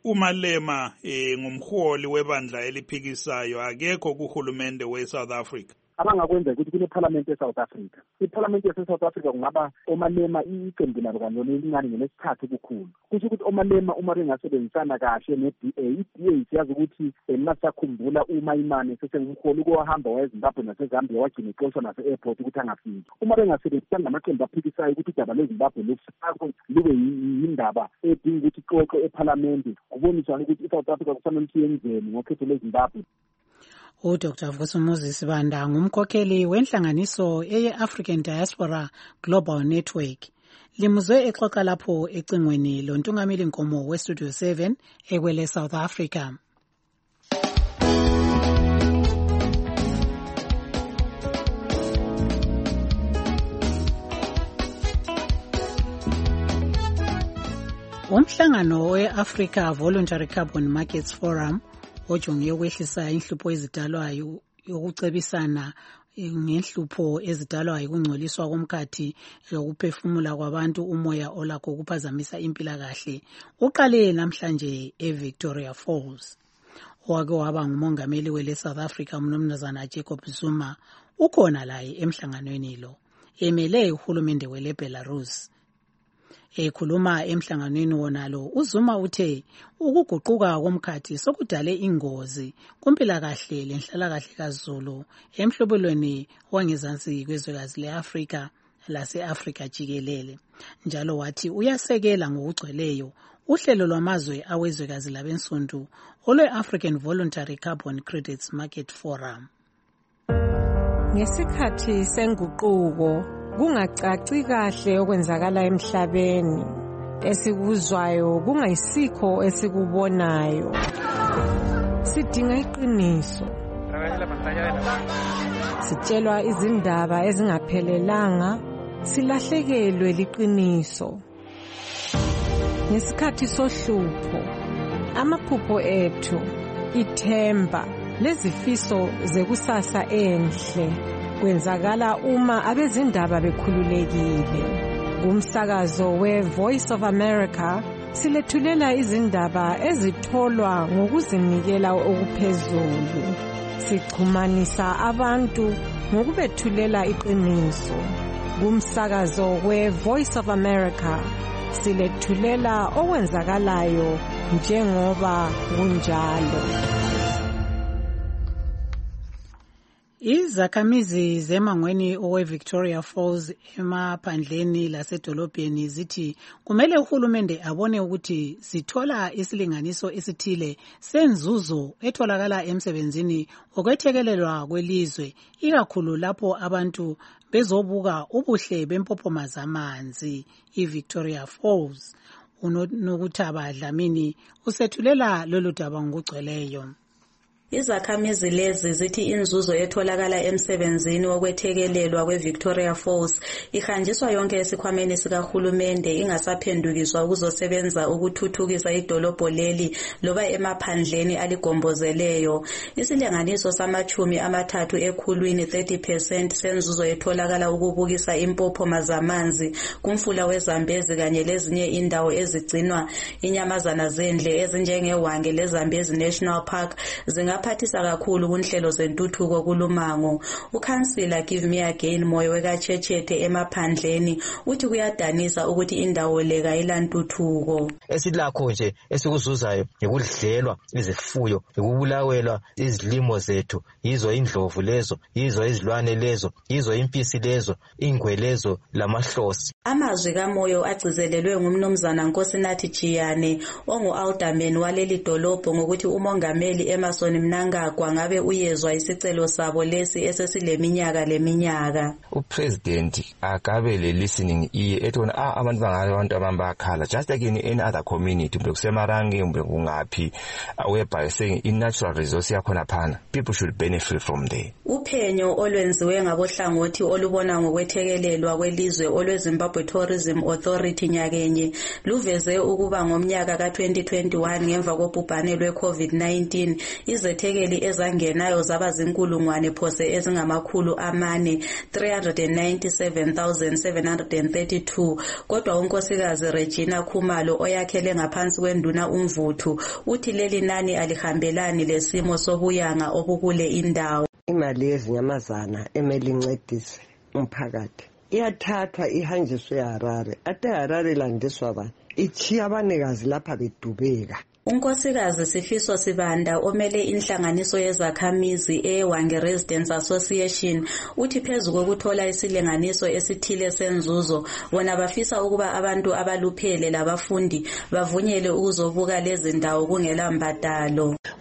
uMalema ngumholi webandla eliphikisayo, akekho kuhulumende weSouth Africa? Abangakwenza ukuthi kuneParliament eSouth Africa. iParliament yaseSouth Africa kungaba oMalema iqembu labo kanjalo elincane ngelesithathu kukhulu. Kusho ukuthi oMalema uma bengasebenzisana kahle ne-DA, i-DA siyazi ukuthi masakhumbula uma imane sesengumholi ukuhamba wayeZimbabwe naseZambia wagcina ixoshwa nase-airport ukuthi angafiki. Uma bengasebenzisana namaqembu aphikisayo ukuthi udaba lweZimbabwe lube yindaba edinga ukuthi ixoxwe eParliament, kuboniswane ukuthi iSouth Africa kufanele ukuthi yenzeni ngokhetho lweZimbabwe. uDr. Vusumuzi Sibanda ngumkhokheli wenhlanganiso eye-African Diaspora Global Network. Limuzwe exoxa lapho ecingweni lontungameli nkomo weStudio 7 ekwele South Africa. Umhlangano we-Africa Voluntary Carbon Markets Forum ojonge ukwehlisa inhlupho ezidalwayo yokucebisana ngenhlupho ezidalwa yikungcoliswa komkhathi lokuphefumula kwabantu umoya olakho ukuphazamisa impilakahle uqale namhlanje eVictoria Falls. Owake waba ngumongameli wele-South Africa umnumzana Jacob Zuma ukhona laye emhlanganweni lo emele uhulumende wele-Belarus. Ekhuluma emhlanganweni wonalo uZuma uthe ukuguquka komkhathi sokudale ingozi kumpilakahle lenhlalakahle kaZulu emhlobelweni wangezansi kwezwekazi le-Afrika lase-Afrika jikelele. Njalo wathi uyasekela ngokugcweleyo uhlelo lwamazwe awezwekazi labensundu olwe-African Voluntary Carbon Credits Market Forum. Ngesikhathi senguquko kungacaci kahle okwenzakala emhlabeni, esikuzwayo kungayisikho esikubonayo. Sidinga iqiniso. Sitshelwa izindaba ezingaphelelanga, silahlekelwe liqiniso. Ngesikhathi sohlupho, amaphupho ethu, ithemba lezifiso zekusasa enhle kwenzakala uma abezindaba bekhululekile. Kumsakazo we-Voice of America silethulela izindaba ezitholwa ngokuzinikela okuphezulu. Sichumanisa abantu ngokubethulela iqiniso. Kumsakazo we-Voice of America silethulela okwenzakalayo njengoba kunjalo. Izakhamizi zemangweni owe-Victoria Falls emaphandleni lasedolobheni zithi kumele uhulumende abone ukuthi sithola isilinganiso esithile senzuzo etholakala emsebenzini okwethekelelwa kwelizwe, ikakhulu lapho abantu bezobuka ubuhle bempophoma zamanzi iVictoria Falls. UNokuthaba Dlamini usethulela lolu daba ngokugcweleyo. Izakhamizi lezi zithi inzuzo etholakala emsebenzini wokwethekelelwa kweVictoria Falls ihanjiswa yonke esikhwameni sikahulumende ingasaphendukiswa ukuzosebenza ukuthuthukisa idolobho leli loba emaphandleni aligombolozeleyo. Isilinganiso samachumi amathathu ekhulwini 30% senzuzo etholakala ukubukisa impophoma zamanzi kumfula weZambezi kanye lezinye indawo ezigcinwa inyamazana zendle ezinjengeWange leZambezi National Park phathisa kakhulu kunhlelo zentuthuko kulumango. Ukhansila Give Me Again Moyo wekaChechete emaphandleni uthi kuyadanisa ukuthi indawo le kayilantuthuko. Esilakho nje esikuzuzayo ngikudlelwa izifuyo, ngikubulawelwa izilimo zethu, yizo indlovu lezo, yizo izilwane lezo, yizo impisi lezo, ingwe lezo lamahlosi. Amazwi kaMoyo agcizelelwe ngumnumzana Nkosinathi Jiyane ongu-alderman waleli dolobho ngokuthi umongameli Emmerson Mnangagwa ngabe uyezwa isicelo sabo lesi esesileminyaka leminyaka. Upresident akabe le listening ear etona abantu bangabantu abambakhala just like in any other community mbe kusemarange mbe kungaphi whereby saying in natural resource yakhona phana people should benefit from there. Uphenyo olwenziwe ngabohlangothi olubona ngokwethekelelwa kwelizwe olweZimbabwe Tourism Authority nyakenye luveze ukuba ngomnyaka ka2021 ngemva kobhubhane lwe-COVID-19 izethekeli ezangenayo zaba zinkulungwane phose ezingamakhulu amane 397,732 kodwa unkosikazi Regina Khumalo oyakhele ngaphansi kwenduna uMvuthu uthi leli nani alihambelani lesimo sobuyanga obukule indawo. Imali yezinyamazana emeli incedise umphakathi iyathathwa ihanjiswe eHarare, ate Harare landiswa ba ichiya abanikazi lapha bedubeka. Unkosikazi Sifiso Sibanda omele inhlanganiso yezakhamizi eWange Residents Association uthi phezu kokuthola isilinganiso esithile senzuzo bona bafisa ukuba abantu abaluphele labafundi bavunyelwe ukuzobuka lezi ndawo kungela mbadalo.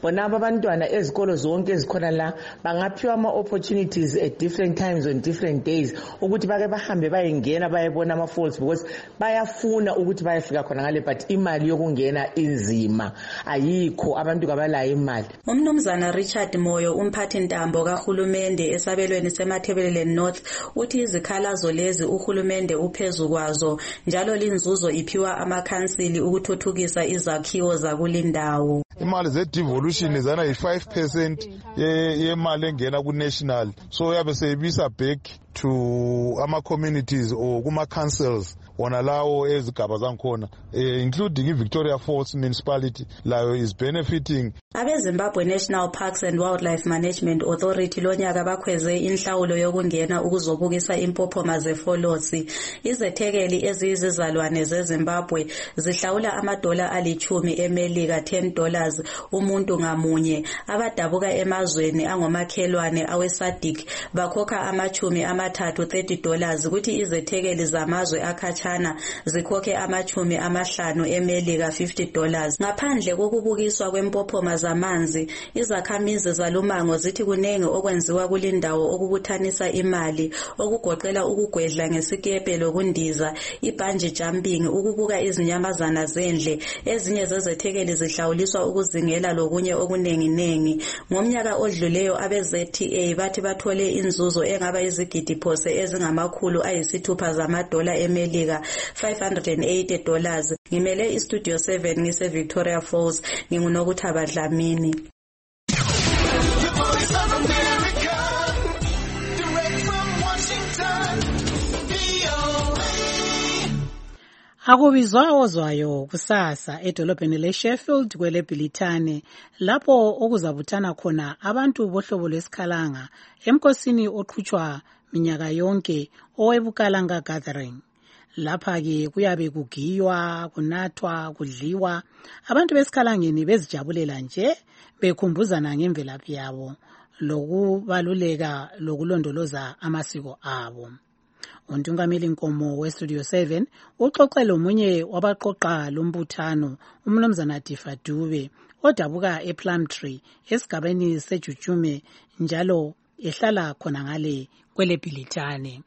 bonaba abantwana ezikolo zonke ezikhona la bangaphiwa ama-opportunities at different times on different days ukuthi bake bahambe bayengena bayebona ama-falls because bayafuna ukuthi bayafika khona ngale but imali yokungena inzima ayikho, abantu kabalayo imali. Umnumzana Richard Moyo, umphathi ntambo kahulumende esabelweni seMathebelele North, uthi izikhalazo lezi uhulumende uphezu kwazo njalo linzuzo iphiwa amakhansili ukuthuthukisa izakhiwo zakulindawo. Imali ze-devolution zana yi-5% yemali engena ku-national, so yabe seyibisa back to ama-communities or kuma-councils wona lawo ezigaba zangikhona, including i-Victoria Falls municipality layo is benefiting. Abe-Zimbabwe National Parks and Wildlife Management Authority lonyaka bakhweze inhlawulo yokungena ukuzobukisa impophoma zefolotsi. Izethekeli eziyizizalwane zeZimbabwe zihlawula amadola ali-10 eMelika, $10 umuntu ngamunye. Abadabuka emazweni angomakhelwane awe-SADC bakhokha ama-30, $30, kuthi izethekeli zamazwe akhatshana zikhokhe ama-50 eMelika, $50. Ngaphandle kokubukiswa kwempophoma zamanzi, izakhamizi zalumango zithi kunenge okwenziwa kulindawo okubuthanisa imali, okugoqela ukugwedla ngesikepe lokundiza, ibungee jumping, ukubuka izinyamazana zendle. Ezinye zezethekeli zihlawuliswa ukuzingela lokunye okunenginengi. Ngomnyaka odluleyo abe-ZTA bathi bathole inzuzo engaba izigidi phose ezingama-600 zamadola eMelika, $580. Ngimele iStudio 7 ngise Victoria Falls, nginguNokuthaba Dlamini. Akubizwa ozwayo kusasa edolobheni leSheffield kweleBhilithane lapho okuzabuthana khona abantu bohlobo lwesikhalanga emkosini oqhutshwa minyaka yonke owebukalanga gathering. Lapha ke kuyabe kugiywa, kunathwa, kudliwa, abantu besikhalangeni bezijabulela nje bekhumbuzana ngemvelaphi yabo lokubaluleka lokulondoloza amasiko abo. Untungameli Nkomo weStudio 7 uxoxele omunye wabaqoqa lombuthano, umnumzana Difa Dube, odabuka ePlumtree esigabeni seJujume njalo ehlala khona ngale kweleBhilithane.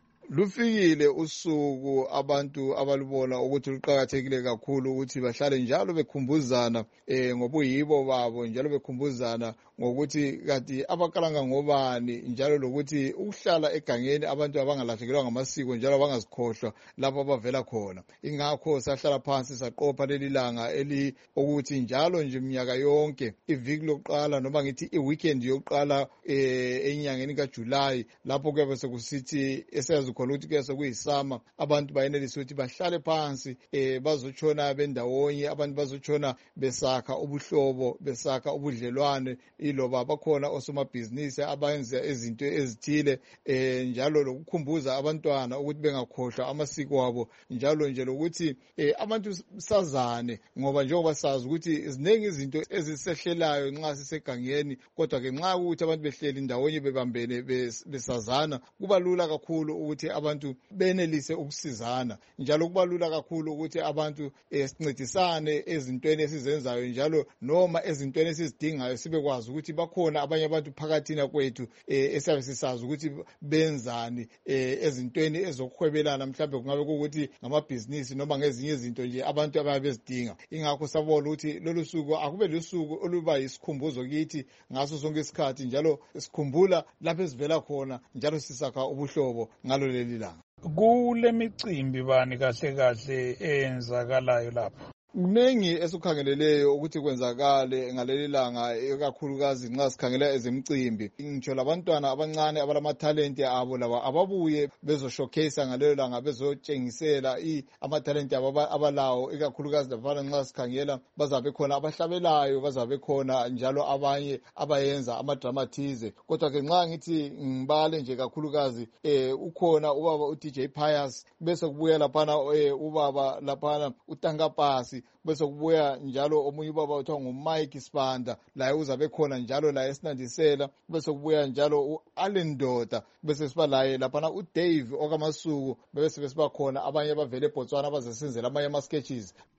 Lufikile usuku abantu abalubona ukuthi luqhakathekile kakhulu ukuthi bahlale njalo bekhumbuzana ngobuyibo babo, njalo bekhumbuzana ngokuthi kanti abakalanga ngobani, njalo lokuthi ukuhlala egangeni abantu abangalahlekelwa ngamasiko njalo abangazikhohlwa lapho abavela khona. Ingakho sahlala phansi saqopha leli langa ukuthi njalo nje minyaka yonke iviki lokuqala noma ngithi iweekend yokuqala enyangeni kaJuly lapho kuyabe sekusithi esazi khona ukuthi ke sekuyisama, abantu bayenelisa ukuthi bahlale phansi bazotshona bendawonye, abantu bazotshona besakha ubuhlobo, besakha ubudlelwane, iloba bakhona osomabhizinisi abayenza izinto ezithile, njalo lokukhumbuza abantwana ukuthi bengakhohlwa amasiko abo, njalo nje lokuthi abantu sazane, ngoba njengoba sazi ukuthi ziningi izinto ezisehlelayo nxa sisegangeni, kodwa ke nxa ukuthi abantu behleli ndawonye bebambene besazana, kuba lula kakhulu ukuthi abantu benelise ukusizana, njalo kubalula kakhulu ukuthi abantu sincedisane ezintweni esizenzayo, njalo noma ezintweni esizidingayo sibekwazi ukuthi bakhona abanye abantu phakathina kwethu esiyabe sisazi ukuthi benzani ezintweni ezokuhwebelana, mhlawumbe kungabe kuukuthi ngamabhizinisi noma ngezinye izinto nje abantu ababe bezidinga. Ingakho sabona ukuthi lolu suku akube lusuku oluba yisikhumbuzo kithi ngaso sonke isikhathi, njalo sikhumbula lapho esivela khona, njalo sisakha ubuhlobo ngalo leli langa. Kule micimbi bani kahle kahle eyenzakalayo lapho? Kuningi esukhangeleleyo ukuthi kwenzakale ngaleli langa, ekakhulukazi nxa sikhangela ezemicimbi. Ngitsho labantwana abancane abalamatalenti abo laba ababuye bezoshowcase ngalelo langa, bezotshengisela amatalenti abo abalawo, ekakhulukazi labafana nxa sikhangela bazabe khona abahlabelayo, bazabe khona njalo abanye abayenza amadramathize. Kodwa ke nxa ngithi ngibale nje kakhulukazi ukhona ubaba uDJ Pius, bese kubuya laphana ubaba laphana uTankapasi, bese kubuya njalo omunye ubaba uthiwa nguMike Sibanda, laye uzabe khona njalo la esinandisela. Bese kubuya njalo uAlendoda, bese siba laye laphana uDave okamasuku, bese besiba khona abanye abavele eBotswana bazesenzela amanye ama sketches.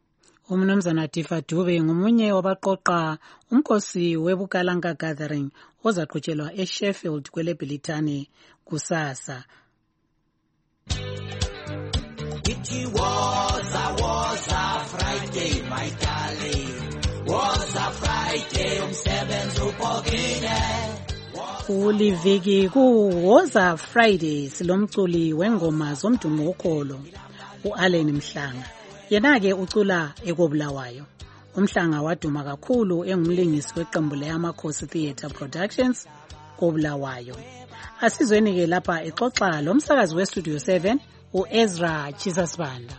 Umnumzana Tifa Dube ngumunye wabaqoqa umkhosi weBukalanga Gathering ozaqhutshelwa eSheffield kweleBhilitane kusasa. It was a Friday, my darling. Was a Friday, umsebenzi uphokile. Kuliviki kuwoza Friday silomculi wengoma zomdumo wokholo uAllen Mhlanga. Yena-ke ucula ekobulawayo. Umhlanga waduma kakhulu engumlingisi weqembu leyamakhosi Theatre Productions kobulawayo. Asizweni-ke lapha exoxa lo msakazi weStudio 7 uEzra Chisasibanda.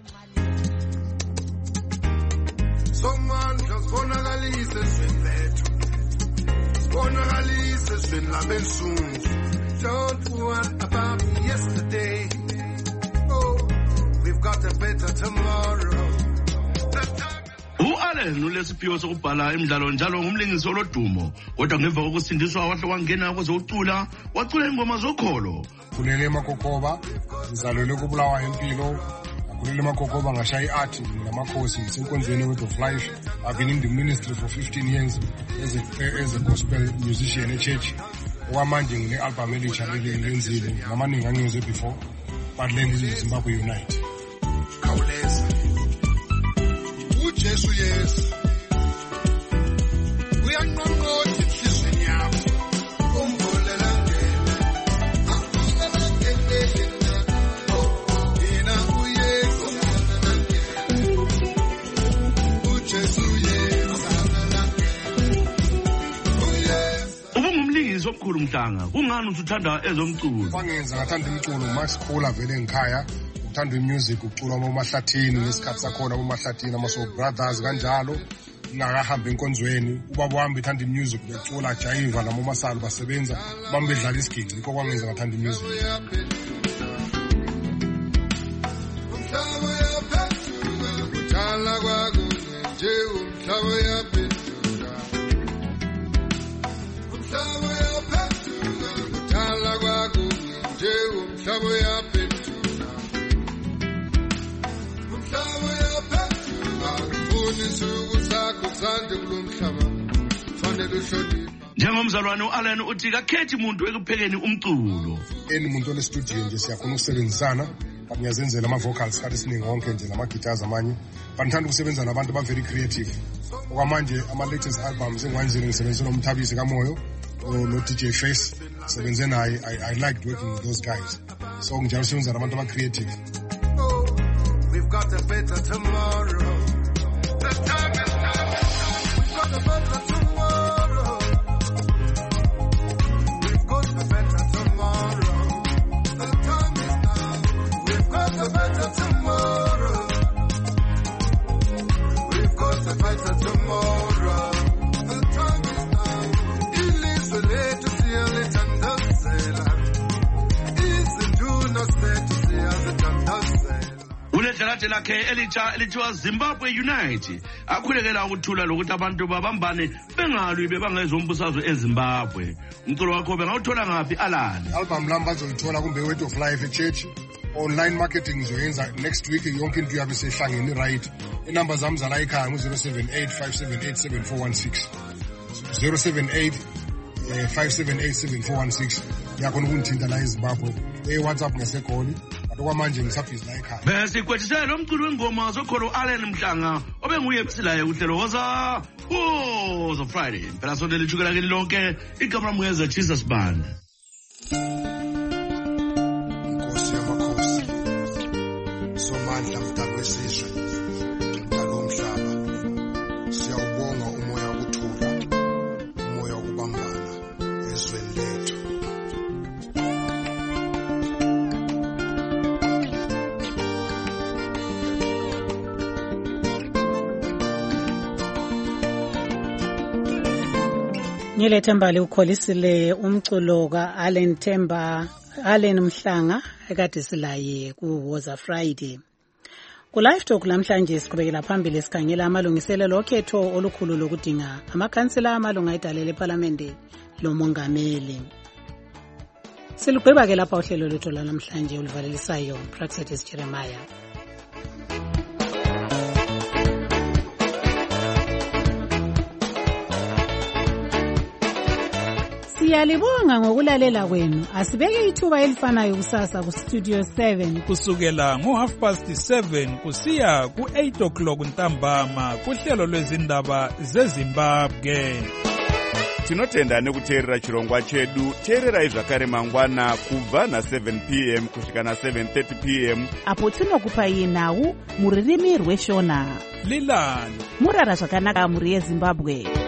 Somandla sonakalise swenlethu. Sonakalise swenlabensundu. Don't worry about yesterday. Oh, we've got a better tomorrow. uAllen ulesiphiwo sokubhala imidlalo njalo ngumlingisi olodumo kodwa ngemva kokusindiswa wahle wangena kwezocula wacula ingoma zokholo. Kulele Makokoba ngizalelwe kubulawayo impilo. Kulele Makokoba ngashaya iart namakhosi ngisenkonzweni Word of Life. I've been in the ministry for 15 years as a gospel musician at church. Okwamanje ngine-album elitsha lenzile namaningi angiyenze before but lenzi Zimbabwe Unite. Khawuleza uJesu Yesu uyanqonqotha inhlizweni yakho umbolela ngene akulela ngene yena uYesu uJesu Yesu Ubungumlingisi omkhulu Mhlanga kungani usuthanda ezomculo? Kwangenza ngathanda umculo masikhula vele ngikhaya. Uthanda imusic ucula ngomahlathini ngesikhathi sakhona ngomahlathini amaso brothers kanjalo ngakahamba enkonzweni ubaba wami ethanda imusic becula jayiva namo masalo basebenza bambedlala isigidi ngikho kwangenza ngathanda imusic. Umhlaba yaphethuka kuthala kwakunye nje umhlaba yaphethuka. Umhlaba yaphethuka kuthala kwakunye nje umhlaba yaphethuka. Njengomzalwane uAllen uthi kakhethi umuntu ekuphekeni umculo. Umuntu one studio nje siyakhona ukusebenzisana but ngiyazenzela ama vocals kanti siningi wonke nje nama guitars amanye but ngithanda ukusebenza nabantu aba very creative. Okwamanje ama latest albums engiwenzile ngisebenzisa noMthabisi kaMoyo no DJ Face sebenze naye. I liked working with those guys. So ngijalo sisebenza nabantu aba creative. We've got a better tomorrow. The time is now. We've got a better tomorrow. We've got a better tomorrow. The time is now. We've got a better tomorrow. We've got a better tomorrow. The time is now. Ilizwe lethu siyalithandazela. Izinduno zethu siyazithandazela. Uledlelade lakhe elitsha elithiwa Zimbabwe Unite akhulekela ukuthula lokuthi abantu babambane bengalwi bebangezombusazwe eZimbabwe. Umculo wakho bengawuthola ngaphi Alani? Album lami bazolithola kumbe Word of Life eChurch. Online marketing ngizoyenza next week yonke into yabe sehlangene right. Inamba zami zala ekhaya ngu-078 578 7416 078 578 7416. Ngiyakhona ukungithinta la eZimbabwe WhatsApp ngeseGoli. Okwamanje ngisabhizi la ekhaya. Bese kwethisela lo mculo wengoma zokholo uAllen Mhlanga obenguye emsilaye uhlelo woza Friday. Phela sonke lichukela kini lonke igama lami Chisasibanda. Nkosi yamakhosi somandla mdali wesizwe mdali womhlaba siyawubonga umoya wokuthula umoya wokubambana ezweni lethu. Nyile Thembali ukholisile umculo kaAllen Mhlanga ekade silaye kuwoza Friday. Ku live talk namhlanje siqhubekela phambili sikhangela amalungiselelo okhetho olukhulu lokudinga amakhansela amalunga edalele eParliament lomongameli. Silugqiba ke lapha uhlelo lwethu namhlanje oluvalelisayo Praxetis Jeremiah. Siyalibonga ngokulalela kwenu. Asibeke ithuba elifanayo kusasa ku Studio 7 kusukela ngo7:30 kusiya ku8 o'clock ntambama kuhlelo lwezindaba zeZimbabwe. Tinotenda nekuteerera chirongwa chedu. Teererai zvakare mangwana kubva na7 p.m. kusvika na7:30 p.m. apo tinokupai nhau muririmi rweshona. Lilani murara zvakanaka mhuri yeZimbabwe.